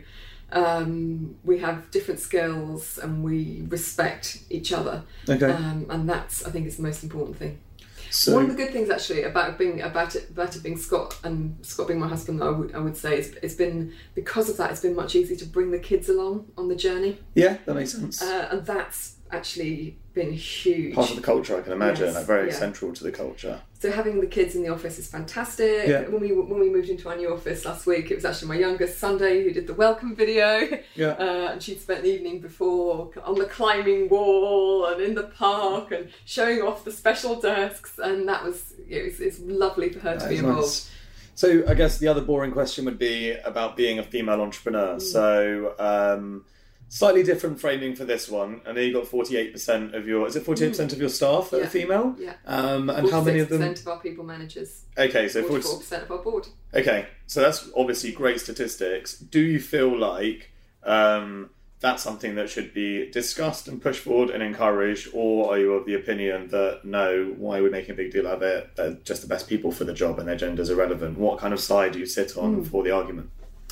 Um, we have different skills and we respect each other. Okay. Um, and that's, I think, is the most important thing. So, one of the good things actually about being about it about it being Scott and Scott being my husband, I would I would say it's, it's been because of that it's been much easier to bring the kids along on the journey. Yeah, that makes sense. Uh, and that's actually been huge. Part of the culture, I can imagine, Yes, like very yeah. central to the culture. So having the kids in the office is fantastic. Yeah. When we when we moved into our new office last week, it was actually my youngest Sunday who did the welcome video. Yeah. Uh, and she'd spent the evening before on the climbing wall and in the park and showing off the special desks, and that was it was it's lovely for her to That be is involved. nice. So I guess the other boring question would be about being a female entrepreneur. Mm. So um, slightly different framing for this one. I know you got forty-eight percent of your, is it forty-eight percent of your staff that Yeah. are female? Yeah. Um, and how many of them? forty-six percent of our people managers. Okay, so forty-four forty, percent of our board. okay, so that's obviously great statistics. Do you feel like um, that's something that should be discussed and pushed forward and encouraged, or are you of the opinion that no, why are we making a big deal out of it? They're just the best people for the job and their gender's irrelevant. What kind of side do you sit on for the argument?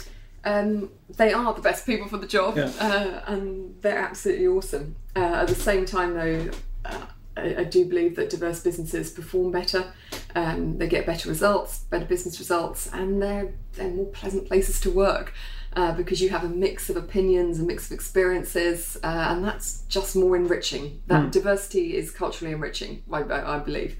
Um, they are the best people for the job, Yeah. uh, and they're absolutely awesome. Uh, at the same time, though, uh, I, I do believe that diverse businesses perform better. Um, they get better results, better business results, and they're they're more pleasant places to work uh, because you have a mix of opinions, a mix of experiences, uh, and that's just more enriching. That diversity is culturally enriching, I, I I believe.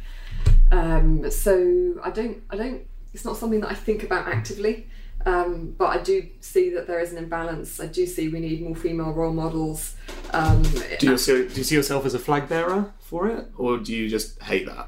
Um, so I don't I don't. It's not something that I think about actively. Um, but I do see that there is an imbalance. I do see we need more female role models. Um, Do you, see, do you see yourself as a flag bearer for it, or do you just hate that?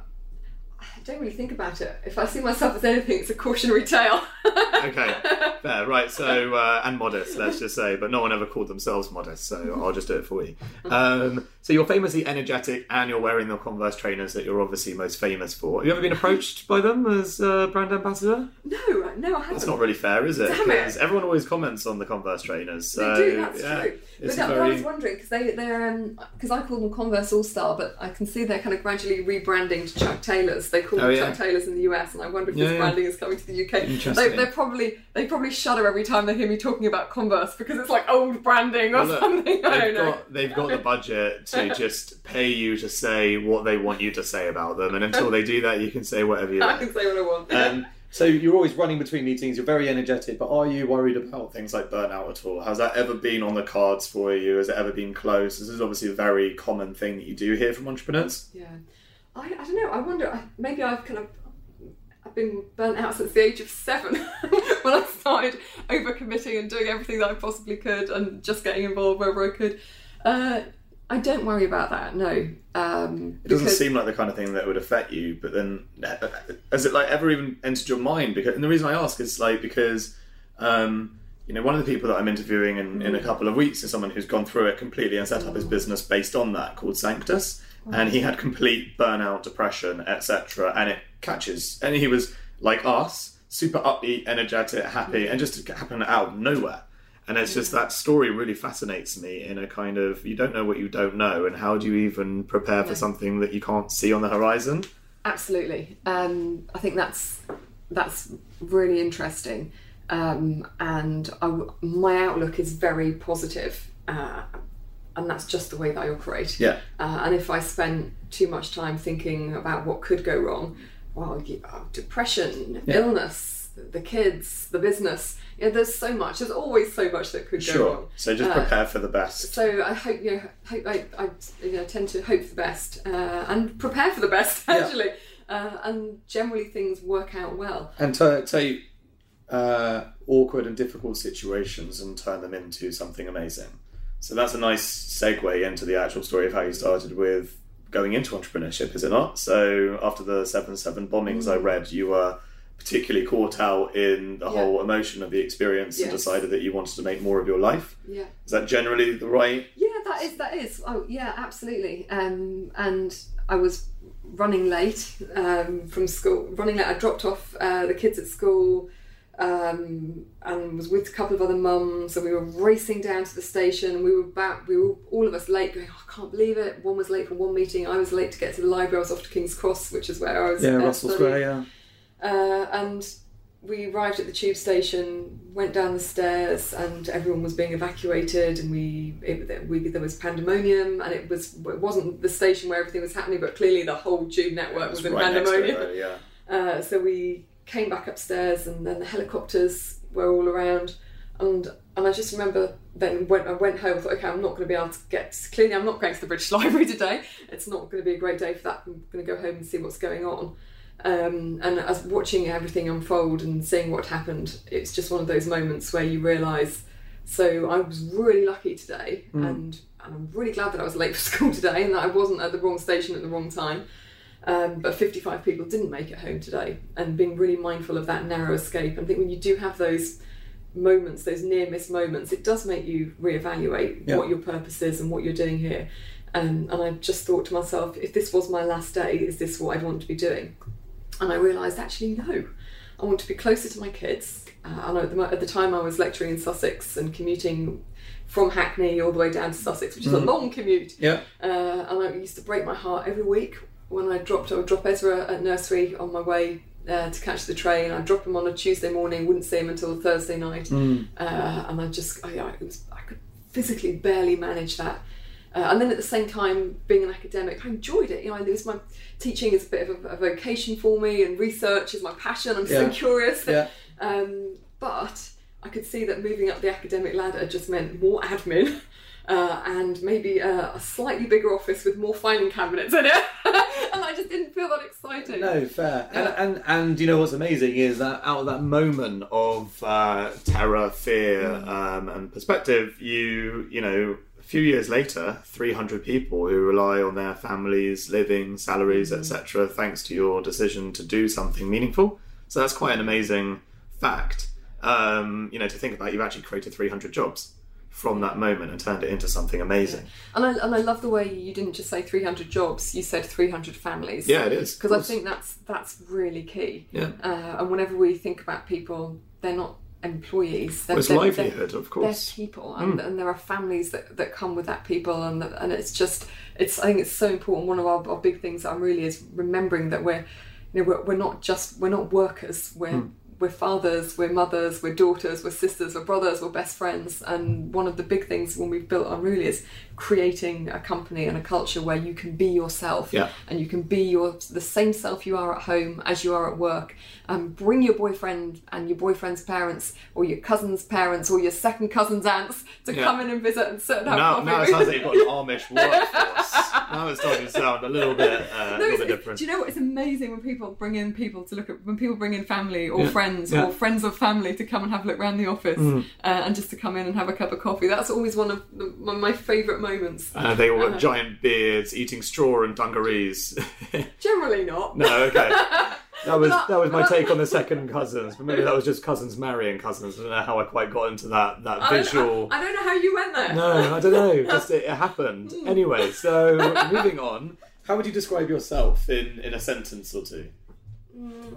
I don't really think about it. If I see myself as anything, it's a cautionary tale. Okay, fair, right. So uh, and modest, let's just say, but no one ever called themselves modest, so I'll just do it for you. Um, so you're famously energetic, and you're wearing the Converse trainers that you're obviously most famous for. Have you ever been approached by them as uh, brand ambassador? No, no, I haven't. That's not really fair, is it? Damn it. Because everyone always comments on the Converse trainers. So, They do, that's yeah, true. But, it's that, a but I very... was wondering because they they're because I call them Converse All Star, but I can see they're kind of gradually rebranding to Chuck Taylors. They call Oh, them yeah. Chuck Taylors in the U S, and I wonder if Yeah, this yeah. branding is coming to the U K. Interesting. They, they're probably they probably shudder every time they hear me talking about Converse because it's like old branding or Well, look, something. I don't They've know. got, they've got the budget to just pay you to say what they want you to say about them, and until they do that, you can say whatever you I like. can say what I want. Um, so you're always running between meetings, you're very energetic, but are you worried about things like burnout at all? Has that ever been on the cards for you? Has it ever been close? This is obviously a very common thing that you do hear from entrepreneurs. Yeah, I, I don't know. I wonder. I, maybe I've kind of I've been burnt out since the age of seven when I started overcommitting and doing everything that I possibly could and just getting involved wherever I could. Uh, I don't worry about that. No, um, It doesn't because- seem like the kind of thing that would affect you, but then has it like ever even entered your mind? Because and the reason I ask is like because um, you know, one of the people that I'm interviewing in, in a couple of weeks is someone who's gone through it completely and set up his business based on that, called Sanctus, and he had complete burnout, depression, et cetera, and it catches. And he was like us, super upbeat, energetic, happy, and just happened out of nowhere. And it's just that story really fascinates me in a kind of, you don't know what you don't know, and how do you even prepare for No. something that you can't see on the horizon? Absolutely. Um, I think that's that's really interesting, um, and I, my outlook is very positive, uh, and that's just the way that I operate. Yeah. Uh, and if I spend too much time thinking about what could go wrong, well, you, oh, depression, Yeah. illness, the kids, the business. Yeah, there's so much. There's always so much that could go Sure. wrong. So just Uh, prepare for the best. So I hope you know, hope I, I you know, tend to hope for the best uh, and prepare for the best Yeah. actually, uh, and generally things work out well. And to take uh, awkward and difficult situations and turn them into something amazing. So that's a nice segue into the actual story of how you started with going into entrepreneurship, is it not? So after the seven seven bombings, Mm. I read you were particularly caught out in the Yeah. whole emotion of the experience and Yes. decided that you wanted to make more of your life. Yeah. Is that generally the right? Yeah, that is that is. Oh, yeah, absolutely. Um, and I was running late um, from school. Running late. I dropped off uh, the kids at school um, and was with a couple of other mums. And we were racing down to the station. We were about. We were all of us late. Going, oh, I can't believe it. One was late for one meeting. I was late to get to the library. I was off to King's Cross, which is where I was. Yeah, uh, Russell studying. Square, yeah. Uh, and we arrived at the tube station, went down the stairs, and everyone was being evacuated, and we, it, we there was pandemonium, and it was it wasn't the station where everything was happening, but clearly the whole tube network was in right pandemonium. Next to it, yeah. Uh, so we came back upstairs, and then the helicopters were all around, and and I just remember then when I went home, I thought, okay, I'm not going to be able to get. Clearly, I'm not going to the British Library today. It's not going to be a great day for that. I'm going to go home and see what's going on. Um, and as watching everything unfold and seeing what happened, it's just one of those moments where you realise. So I was really lucky today, mm. and, and I'm really glad that I was late for school today and that I wasn't at the wrong station at the wrong time. Um, but fifty-five people didn't make it home today, and being really mindful of that narrow escape. And I think when you do have those moments, those near-miss moments, it does make you reevaluate yeah. what your purpose is and what you're doing here. Um, and I just thought to myself, if this was my last day, is this what I'd want to be doing? And I realised, actually, no. I want to be closer to my kids. Uh, and at the, at the time I was lecturing in Sussex and commuting from Hackney all the way down to Sussex, which is mm. a long commute. Yeah. Uh, and I used to break my heart every week when I dropped. I would drop Ezra at nursery on my way uh, to catch the train. I'd drop him on a Tuesday morning, wouldn't see him until Thursday night. Mm. Uh, and I just, I, I, it was, I could physically barely manage that. Uh, and then at the same time, being an academic, I enjoyed it. You know, it was my teaching is a bit of a, a vocation for me, and research is my passion. I'm so yeah. curious. Yeah. Um, but I could see that moving up the academic ladder just meant more admin uh, and maybe uh, a slightly bigger office with more filing cabinets in it. And I just didn't feel that exciting. No, fair. Yeah. And, and and you know what's amazing is that out of that moment of uh, terror, fear, mm. um, and perspective, you you know. A few years later, three hundred people who rely on their families, living, salaries, mm. et cetera, thanks to your decision to do something meaningful. So that's quite an amazing fact. Um, you know, to think about, you've actually created three hundred jobs from that moment and turned it into something amazing. Yeah. And I and I love the way you didn't just say three hundred jobs; you said three hundred families. Yeah, it is. Because I think that's that's really key. Yeah. Uh, and whenever we think about people, they're not employees, they're, well, it's they're, livelihood, they're, of course. They're people, and, mm. and there are families that, that come with that people, and and it's just it's I think it's so important. One of our, our big things that I'm really is remembering that we're you know we're, we're not just we're not workers. We're mm. we're fathers, we're mothers, we're daughters, we're sisters, we're brothers, we're best friends. And one of the big things when we've built Unruly is creating a company and a culture where you can be yourself, yeah. and you can be your the same self you are at home as you are at work. Um, bring your boyfriend and your boyfriend's parents, or your cousin's parents, or your second cousin's aunts to yeah. come in and visit and sit and have now, coffee. Now it sounds like you've got an Amish workforce. Now it's starting to sound a little bit, uh, no, a little bit different. Do you know what? It's amazing when people bring in people to look at, when people bring in family or yeah. friends yeah. or friends of family to come and have a look around the office mm. uh, and just to come in and have a cup of coffee. That's always one of the, one of my favourite moments. Uh, they all got uh, giant beards, eating straw and dungarees. Generally not. No, okay. That was that was my take on the second cousins, but maybe that was just cousins marrying cousins. I don't know how I quite got into that that I visual. I, I don't know how you went there. No, I don't know. Just it, it happened. Anyway, so moving on. How would you describe yourself in, in a sentence or two? Mm.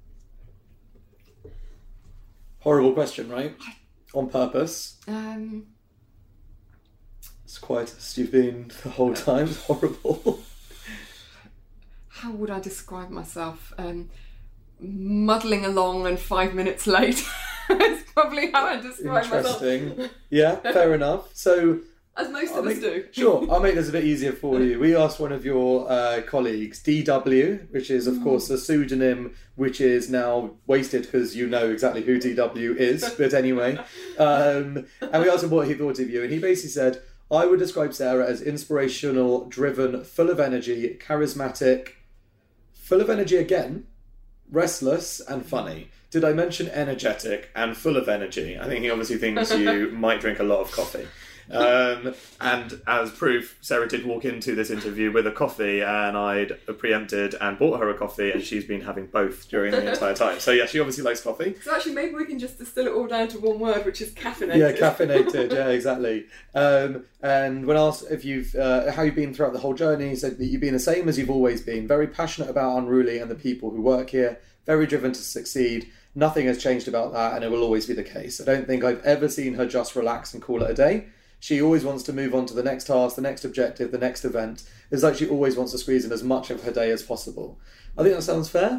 Horrible question, right? On purpose. Um. It's quite as you've been the whole time. It's horrible. How would I describe myself? Um, muddling along and five minutes late. That's probably how I describe myself. Interesting. Yeah, fair enough. So, as most I'll of make, us do. Sure, I'll make this a bit easier for you. We asked one of your uh, colleagues, D W, which is, of course, a pseudonym which is now wasted because you know exactly who D W is. But anyway, um, and we asked him what he thought of you, and he basically said, I would describe Sarah as inspirational, driven, full of energy, charismatic, full of energy again, restless and funny. Did I mention energetic and full of energy? I think he obviously thinks you might drink a lot of coffee. Um, and as proof, Sarah did walk into this interview with a coffee, and I'd preempted and bought her a coffee, and she's been having both during the entire time. So yeah, she obviously likes coffee. So actually maybe we can just distill it all down to one word, which is caffeinated. Yeah, caffeinated, yeah, exactly. Um, and when asked if you've uh, how you've been throughout the whole journey, he said that you've been the same as you've always been, very passionate about Unruly and the people who work here, very driven to succeed. Nothing has changed about that, and it will always be the case. I don't think I've ever seen her just relax and call it a day. She always wants to move on to the next task, the next objective, the next event. It's like she always wants to squeeze in as much of her day as possible. I think that sounds fair.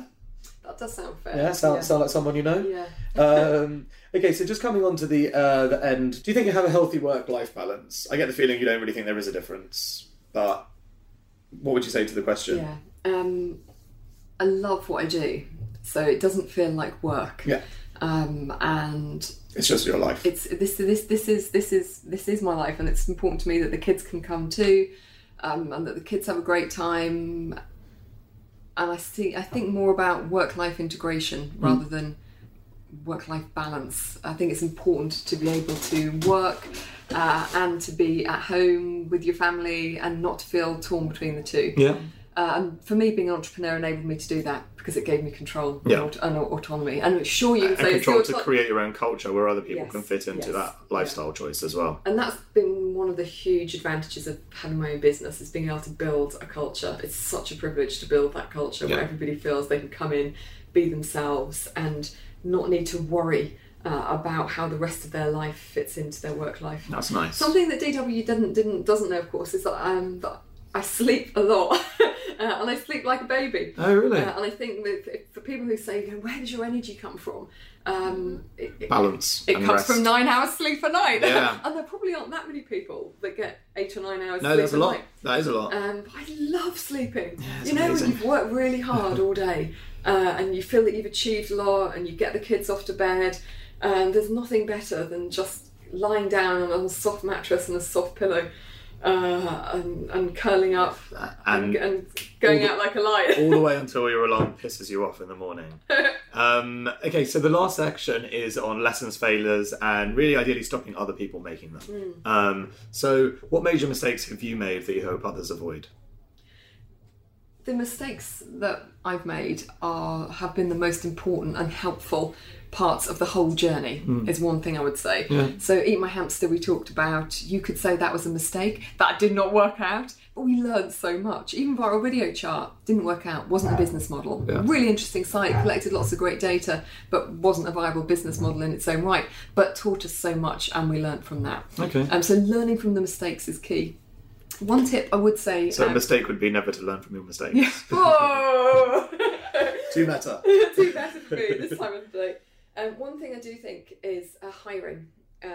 That does sound fair. Yeah, sound, yeah. sound like someone you know? Yeah. um, okay, so just coming on to the uh, the end, do you think you have a healthy work-life balance? I get the feeling you don't really think there is a difference, but what would you say to the question? Yeah. Um, I love what I do, so it doesn't feel like work. Yeah. Um, and it's just your life. It's this this this is this is this is my life, and it's important to me that the kids can come too, um, and that the kids have a great time. And I see I think more about work-life integration mm. rather than work-life balance. I think it's important to be able to work uh, and to be at home with your family and not to feel torn between the two. Yeah. Uh, and for me, being an entrepreneur enabled me to do that because it gave me control yeah. and, and autonomy. And sure, you can and say control it's to your create your own culture where other people yes, can fit into yes, that lifestyle yeah. choice as well. And that's been one of the huge advantages of having my own business, is being able to build a culture. It's such a privilege to build that culture yeah. where everybody feels they can come in, be themselves, and not need to worry uh, about how the rest of their life fits into their work life. That's nice. Something that D W didn't didn't doesn't know, of course, is that um that I sleep a lot, uh, and I sleep like a baby. Oh, really? Uh, and I think with, for people who say, you know, where does your energy come from? Um, it, it, Balance. It and comes rest. from nine hours sleep a night. Yeah. And there probably aren't that many people that get eight or nine hours no, sleep that's a a lot. night. That is a lot. Um, but I love sleeping. Yeah, it's you know, amazing. when you've worked really hard all day uh, and you feel that you've achieved a lot and you get the kids off to bed, and there's nothing better than just lying down on a soft mattress and a soft pillow. Uh, and, and curling up and, and, and going the, out like a light. all the way until your alarm pisses you off in the morning. um, okay, so the last section is on lessons, failures, and really ideally stopping other people making them. Mm. Um, so what major mistakes have you made that you hope others avoid? The mistakes that I've made are have been the most important and helpful parts of the whole journey, mm. is one thing I would say. Yeah. So Eat My Hamster we talked about, you could say that was a mistake. That did not work out, but we learned so much. Even Viral Video Chart didn't work out, wasn't a business model. Yeah. Really interesting site, collected lots of great data, but wasn't a viable business model in its own right, but taught us so much and we learned from that. Okay. Um, so learning from the mistakes is key. One tip I would say... So um, a mistake would be never to learn from your mistakes. Yeah. Whoa! Too meta. Too meta for me this time of the day. Um, one thing I do think is uh, hiring uh,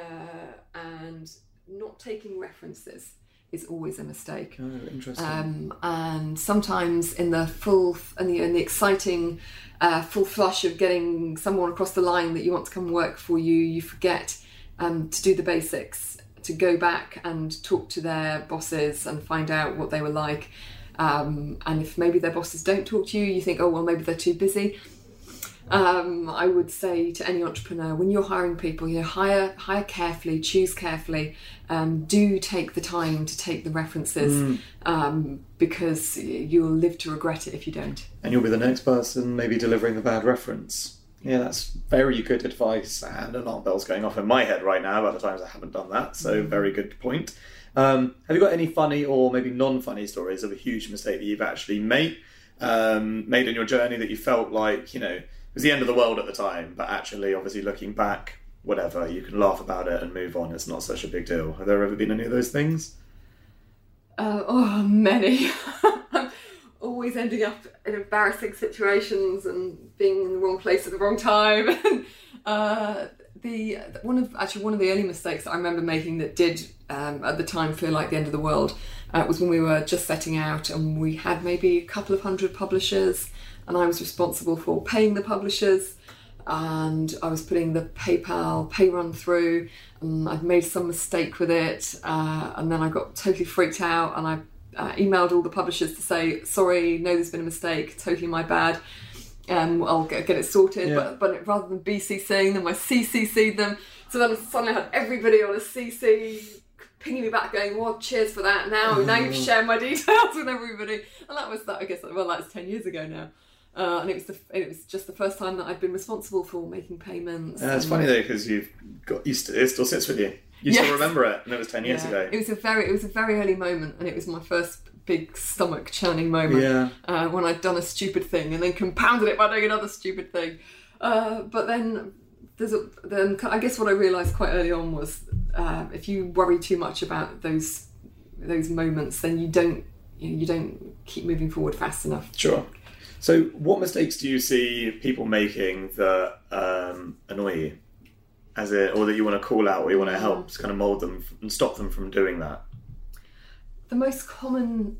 and not taking references is always a mistake. Oh, interesting. Um, and sometimes in the full and the, in the exciting uh, full flush of getting someone across the line that you want to come work for you, you forget um, to do the basics, to go back and talk to their bosses and find out what they were like. Um, and if maybe their bosses don't talk to you, you think, oh, well, maybe they're too busy. Um, I would say to any entrepreneur, when you're hiring people, you know, hire hire carefully, choose carefully, um, do take the time to take the references, mm. um, because you'll live to regret it if you don't. And you'll be the next person maybe delivering the bad reference. Yeah, that's very good advice, and alarm bells going off in my head right now about the times I haven't done that, so mm. very good point. Um, have you got any funny or maybe non-funny stories of a huge mistake that you've actually made, um, made in your journey that you felt like, you know, it was the end of the world at the time, but actually, obviously, looking back, whatever, you can laugh about it and move on. It's not such a big deal. Have there ever been any of those things? Uh, oh, many. I'm always ending up in embarrassing situations and being in the wrong place at the wrong time. uh, the one of actually one of the early mistakes that I remember making that did um, at the time feel like the end of the world uh, was when we were just setting out and we had maybe a couple of hundred publishers. And I was responsible for paying the publishers, and I was putting the PayPal pay run through, and I'd made some mistake with it, uh, and then I got totally freaked out, and I uh, emailed all the publishers to say, sorry, no, there's been a mistake, totally my bad, um, I'll get, get it sorted, yeah. but, but rather than BCCing them, I C C C'd them, so then suddenly I had everybody on a C C pinging me back going, well, cheers for that, now, now you've shared my details with everybody, and that was that, I guess, well, that's ten years ago now. Uh, and it was the it was just the first time that I'd been responsible for making payments. Yeah, it's and... funny though, because you've got you st- it still sits with you. You yes. still remember it, and it was ten years yeah. ago. It was a very it was a very early moment, and it was my first big stomach churning moment. Yeah. Uh, when I'd done a stupid thing and then compounded it by doing another stupid thing. Uh, but then there's a, then I guess what I realised quite early on was uh, if you worry too much about those those moments, then you don't you, know, you don't keep moving forward fast enough. Sure. So what mistakes do you see people making that um, annoy you? As it, or that you want to call out, or you want to help kind of mould them and stop them from doing that? The most common,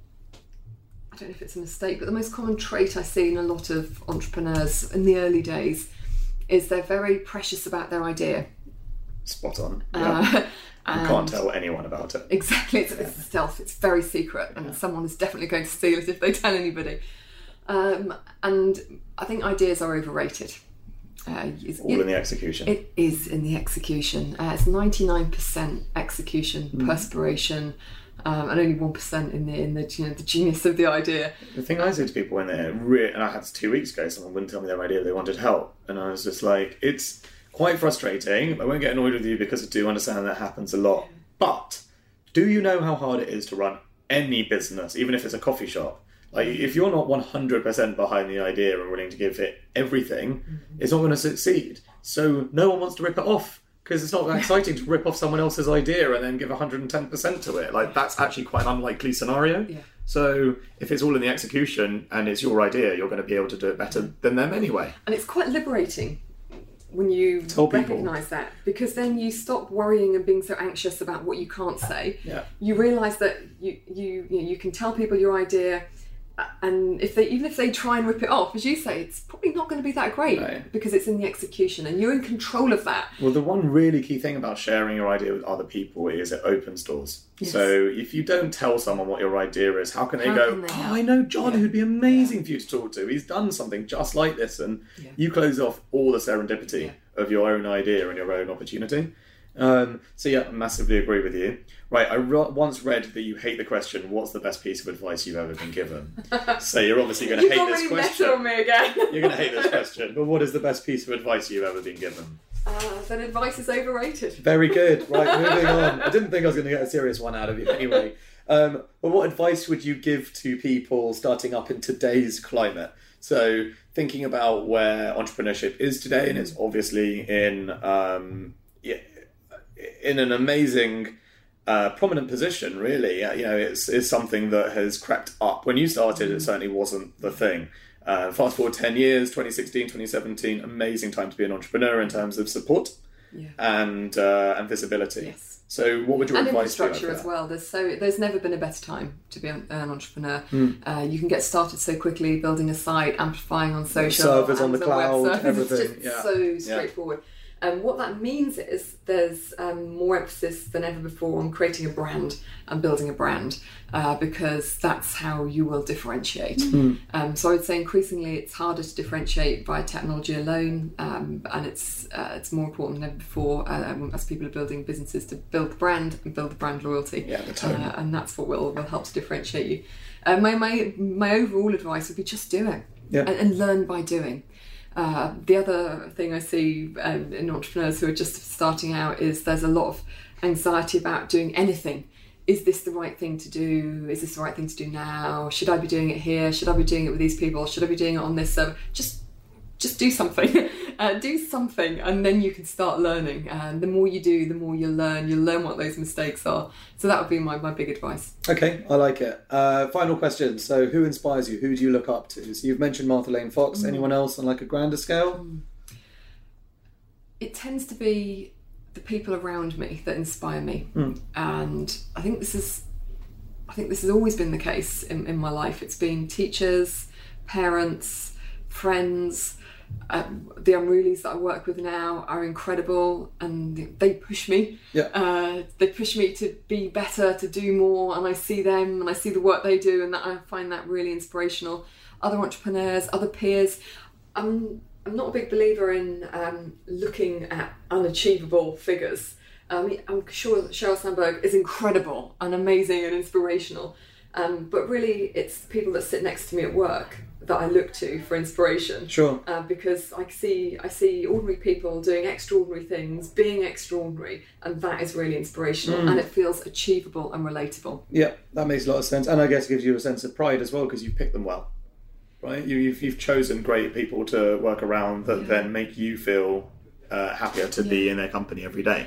I don't know if it's a mistake, but the most common trait I see in a lot of entrepreneurs in the early days is they're very precious about their idea. Spot on. Yeah. Uh, you can't tell anyone about it. Exactly. It's, it's stealth. It's very secret, and yeah. someone is definitely going to steal it if they tell anybody. Um, and I think ideas are overrated. Uh, All it, in the execution. It is in the execution. Uh, it's ninety-nine percent execution, mm. perspiration, um, and only one percent in the in the you know the genius of the idea. The thing I say to people when they're re- and I had this two weeks ago, someone wouldn't tell me their idea, they wanted help, and I was just like, it's quite frustrating. I won't get annoyed with you because I do understand that happens a lot. But do you know how hard it is to run any business, even if it's a coffee shop? Like, if you're not one hundred percent behind the idea and willing to give it everything, mm-hmm. it's not going to succeed. So no one wants to rip it off, because it's not that exciting to rip off someone else's idea and then give one hundred ten percent to it. Like, that's actually quite an unlikely scenario. Yeah. So if it's all in the execution and it's your idea, you're going to be able to do it better than them anyway. And it's quite liberating when you Tell recognise that, because then you stop worrying and being so anxious about what you can't say. Yeah. You realise that you, you, you, know, you can tell people your idea. And if they, even if they try and rip it off, as you say, it's probably not going to be that great no. because it's in the execution and you're in control of that. Well, the one really key thing about sharing your idea with other people is it opens doors. Yes. So if you don't tell someone what your idea is, how can they how go, can they oh, I know John yeah. who'd be amazing yeah. for you to talk to. He's done something just like this. And yeah. you close off all the serendipity yeah. of your own idea and your own opportunity. Um, so yeah, I massively agree with you. Right, I ro- once read that you hate the question, what's the best piece of advice you've ever been given? So you're obviously going to hate this question. You've already met on me again. You're going to hate this question. But what is the best piece of advice you've ever been given? Uh, that advice is overrated. Very good. Right, moving on. I didn't think I was going to get a serious one out of you anyway. Um, but what advice would you give to people starting up in today's climate? So thinking about where entrepreneurship is today, and it's obviously in... Um, yeah, in an amazing, uh, prominent position, really. Uh, you know, it's, it's something that has crept up. When you started, it certainly wasn't the thing. Uh, fast forward ten years, twenty sixteen, twenty seventeen, amazing time to be an entrepreneur in terms of support yeah. and uh, and visibility. Yes. So what would your and advice be? And infrastructure as well. There's so there's never been a better time to be an, an entrepreneur. Mm. Uh, you can get started so quickly, building a site, amplifying on social, servers on the cloud, everything. It's just yeah. so straightforward. Yeah. And what that means is there's um, more emphasis than ever before on creating a brand and building a brand uh, because that's how you will differentiate. Mm. Um, so I would say increasingly it's harder to differentiate via technology alone, um, and it's uh, it's more important than ever before um, as people are building businesses to build the brand and build the brand loyalty. Yeah, the tone. Uh, and that's what will, will help to differentiate you. Uh, my, my, my overall advice would be just do it yeah. and, and learn by doing. Uh, the other thing I see um, in entrepreneurs who are just starting out is there's a lot of anxiety about doing anything. Is this the right thing to do? Is this the right thing to do now? Should I be doing it here? Should I be doing it with these people? Should I be doing it on this server? Just just do something. uh, do something and then you can start learning. And the more you do, the more you'll learn. You'll learn what those mistakes are. So that would be my, my big advice. Okay, I like it. Uh, final question. So who inspires you? Who do you look up to? So you've mentioned Martha Lane Fox. Mm. Anyone else on like a grander scale? Mm. It tends to be the people around me that inspire me. Mm. And I think this is I think this has always been the case in, in my life. It's been teachers, parents, friends. Uh, the Unrulies that I work with now are incredible and they push me. Yeah. Uh, they push me to be better, to do more, and I see them and I see the work they do and that I find that really inspirational. Other entrepreneurs, other peers. I'm, I'm not a big believer in um, looking at unachievable figures. I mean, I'm sure that Sheryl Sandberg is incredible and amazing and inspirational, um, but really it's the people that sit next to me at work that I look to for inspiration. Sure. Uh, because I see I see ordinary people doing extraordinary things, being extraordinary, and that is really inspirational, mm. and it feels achievable and relatable. Yeah, that makes a lot of sense, and I guess it gives you a sense of pride as well because you've picked them well, right? You, you've you've chosen great people to work around that yeah. then make you feel uh, happier to yeah. be in their company every day.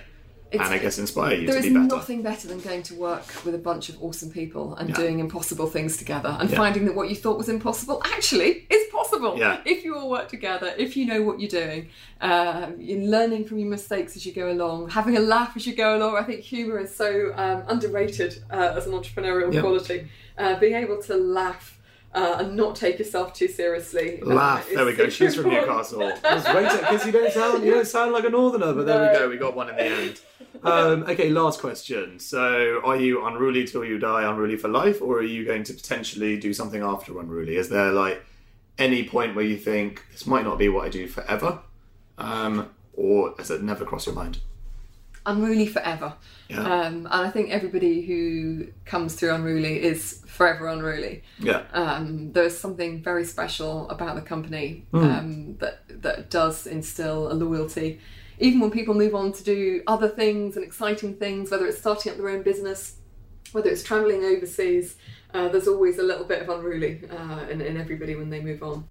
It's, and I guess inspire you there to be is better. nothing better than going to work with a bunch of awesome people and Yeah. doing impossible things together and Yeah. finding that what you thought was impossible actually is possible Yeah. if you all work together, if you know what you're doing. Uh, you're learning from your mistakes as you go along, having a laugh as you go along. I think humour is so um, underrated uh, as an entrepreneurial Yep. quality. Uh, being able to laugh uh, and not take yourself too seriously. uh, Laugh. is There we go. super She's from important. Newcastle. I was waiting because you don't sound you don't sound like a northerner, but there we No. go. We got one in the end. Um, okay, last question. So, are you unruly till you die, unruly for life, or are you going to potentially do something after unruly? Is there like any point where you think this might not be what I do forever, um, or has it never crossed your mind? Unruly forever. Yeah. Um, and I think everybody who comes through Unruly is forever unruly. Yeah. Um, there's something very special about the company Hmm. um, that that does instill a loyalty. Even when people move on to do other things and exciting things, whether it's starting up their own business, whether it's travelling overseas, uh, there's always a little bit of unruly uh, in, in everybody when they move on.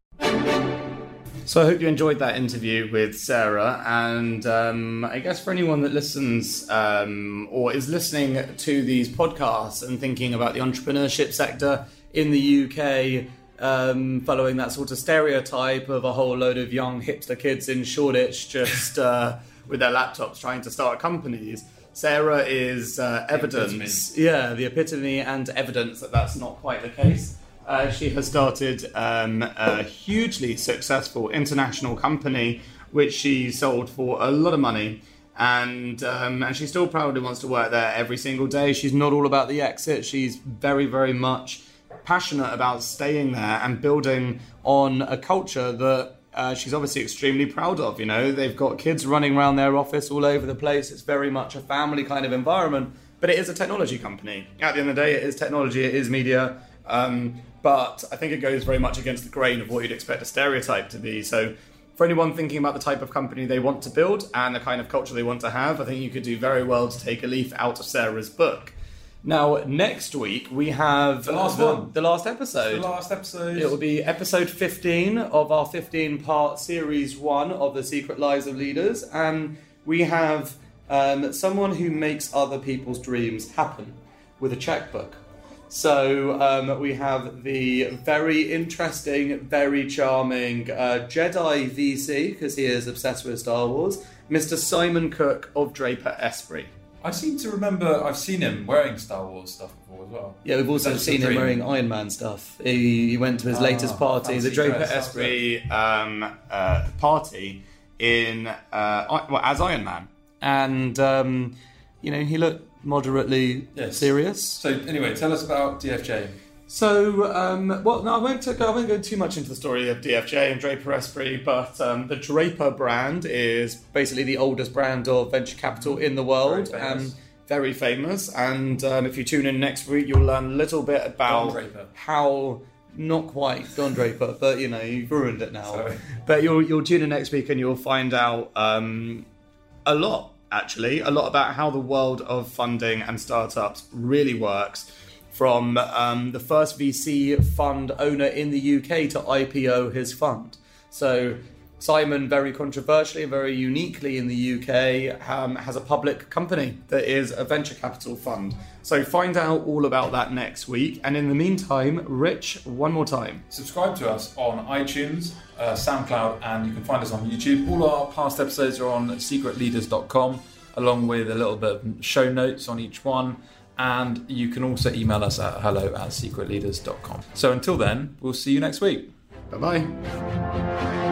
So I hope you enjoyed that interview with Sarah, and um, I guess for anyone that listens um, or is listening to these podcasts and thinking about the entrepreneurship sector in the U K, um, following that sort of stereotype of a whole load of young hipster kids in Shoreditch just uh, with their laptops trying to start companies, Sarah is uh, evidence, yeah, the epitome and evidence that that's not quite the case. Uh, she has started um, a hugely successful international company, which she sold for a lot of money, and um, and she still proudly wants to work there every single day. She's not all about the exit. She's very, very much passionate about staying there and building on a culture that uh, she's obviously extremely proud of. You know, they've got kids running around their office all over the place. It's very much a family kind of environment, but it is a technology company. At the end of the day, it is technology, it is media. Um, but I think it goes very much against the grain of what you'd expect a stereotype to be. So for anyone thinking about the type of company they want to build and the kind of culture they want to have, I think you could do very well to take a leaf out of Sarah's book. Now, next week we have The last the, one. the last episode. The last episode. It will be episode fifteen of our fifteen-part series one of The Secret Lives of Leaders, and we have um, someone who makes other people's dreams happen with a checkbook. So um, we have the very interesting, very charming uh, Jedi V C, because he is obsessed with Star Wars, Mister Simon Cook of Draper Esprit. I seem to remember I've seen him wearing Star Wars stuff before as well. Yeah, we've also That's seen the him dream. wearing Iron Man stuff. He, he went to his Ah, latest party, the fancy Draper dress, that's Esprit um, uh, party, in uh, I- well, as Iron Man, and um, you know he looked moderately Yes. serious. So anyway, tell us about D F J. So, um, well, no, I won't, go, I won't go too much into the story of D F J and Draper Esprit, but um, the Draper brand is basically the oldest brand of venture capital in the world, Very famous. and very famous. And um, if you tune in next week, you'll learn a little bit Don about Draper. how, not quite Don Draper, but you know, you've ruined it now. Sorry. But you'll you'll tune in next week and you'll find out um, a lot, actually, a lot about how the world of funding and startups really works. From um, the first V C fund owner in the U K to I P O his fund. So Simon, very controversially, very uniquely in the U K, um, has a public company that is a venture capital fund. So find out all about that next week. And in the meantime, Rich, one more time. Subscribe to us on iTunes, uh, SoundCloud, and you can find us on YouTube. All our past episodes are on secret leaders dot com, along with a little bit of show notes on each one. And you can also email us at hello at secret leaders dot com. So until then, we'll see you next week. Bye-bye.